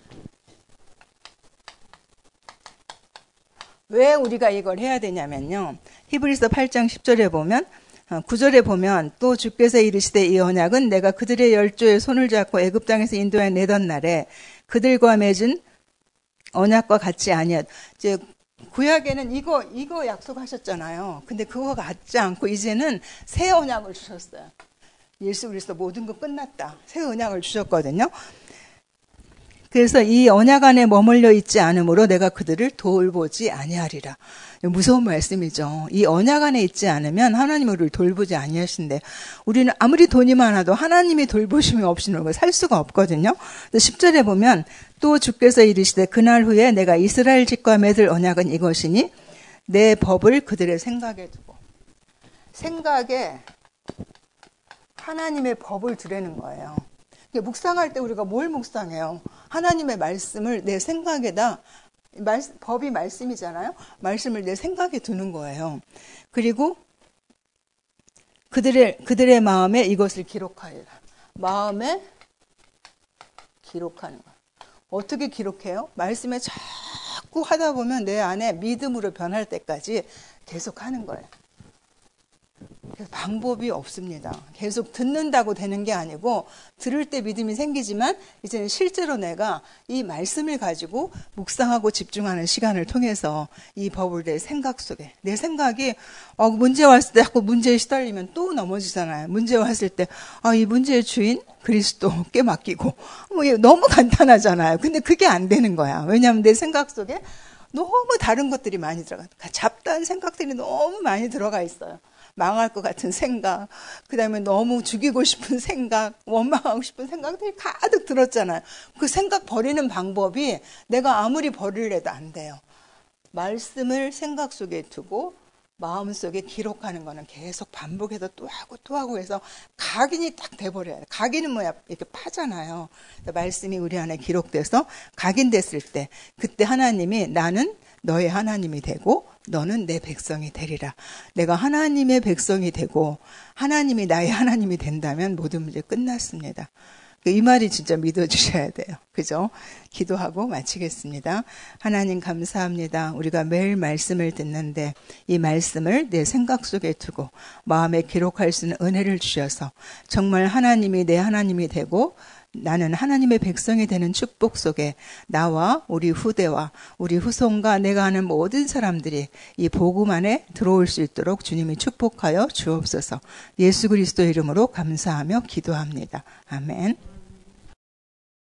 왜 우리가 이걸 해야 되냐면요. 히브리서 8장 10절에 보면 9절에 보면 또 주께서 이르시되 이 언약은 내가 그들의 열조의 손을 잡고 애굽 땅에서 인도해 내던 날에 그들과 맺은 언약과 같지 아니었. 이제 구약에는 이거 약속하셨잖아요. 근데 그거 같지 않고 이제는 새 언약을 주셨어요. 예수 그리스도 모든 거 끝났다. 새 언약을 주셨거든요. 그래서 이 언약 안에 머물러 있지 않으므로 내가 그들을 돌보지 아니하리라. 무서운 말씀이죠. 이 언약 안에 있지 않으면 하나님은 우리를 돌보지 아니하신대. 우리는 아무리 돈이 많아도 하나님이 돌보심이 없이는 살 수가 없거든요. 10절에 보면 또 주께서 이르시되 그날 후에 내가 이스라엘 집과 맺을 언약은 이것이니 내 법을 그들의 생각에 두고. 생각에 하나님의 법을 두라는 거예요. 묵상할 때 우리가 뭘 묵상해요? 하나님의 말씀을 내 생각에다, 법이 말씀이잖아요. 말씀을 내 생각에 두는 거예요. 그리고 그들의 마음에 이것을 기록하리라. 마음에 기록하는 거예요. 어떻게 기록해요? 말씀에 자꾸 하다 보면 내 안에 믿음으로 변할 때까지 계속 하는 거예요. 방법이 없습니다. 계속 듣는다고 되는 게 아니고 들을 때 믿음이 생기지만 이제는 실제로 내가 이 말씀을 가지고 묵상하고 집중하는 시간을 통해서 이 법을 내 생각 속에 내 생각이 문제 왔을 때 자꾸 문제에 시달리면 또 넘어지잖아요. 문제 왔을 때 이 문제의 주인 그리스도께 맡기고 너무 간단하잖아요. 근데 그게 안 되는 거야. 왜냐하면 내 생각 속에 너무 다른 것들이 많이 잡다한 생각들이 너무 많이 들어가 있어요. 망할 것 같은 생각, 그 다음에 너무 죽이고 싶은 생각, 원망하고 싶은 생각들이 가득 들었잖아요. 그 생각 버리는 방법이 내가 아무리 버리려도 안 돼요. 말씀을 생각 속에 두고 마음속에 기록하는 거는 계속 반복해서 또 하고 해서 각인이 딱 돼버려요. 각인은 뭐야? 이렇게 파잖아요. 말씀이 우리 안에 기록돼서 각인됐을 때 그때 하나님이 나는 너의 하나님이 되고 너는 내 백성이 되리라. 내가 하나님의 백성이 되고 하나님이 나의 하나님이 된다면 모든 문제 끝났습니다. 이 말이 진짜 믿어주셔야 돼요. 그죠? 기도하고 마치겠습니다. 하나님 감사합니다. 우리가 매일 말씀을 듣는데 이 말씀을 내 생각 속에 두고 마음에 기록할 수 있는 은혜를 주셔서 정말 하나님이 내 하나님이 되고 나는 하나님의 백성이 되는 축복 속에 나와 우리 후대와 우리 후손과 내가 아는 모든 사람들이 이 복음 안에 들어올 수 있도록 주님이 축복하여 주옵소서. 예수 그리스도 이름으로 감사하며 기도합니다. 아멘.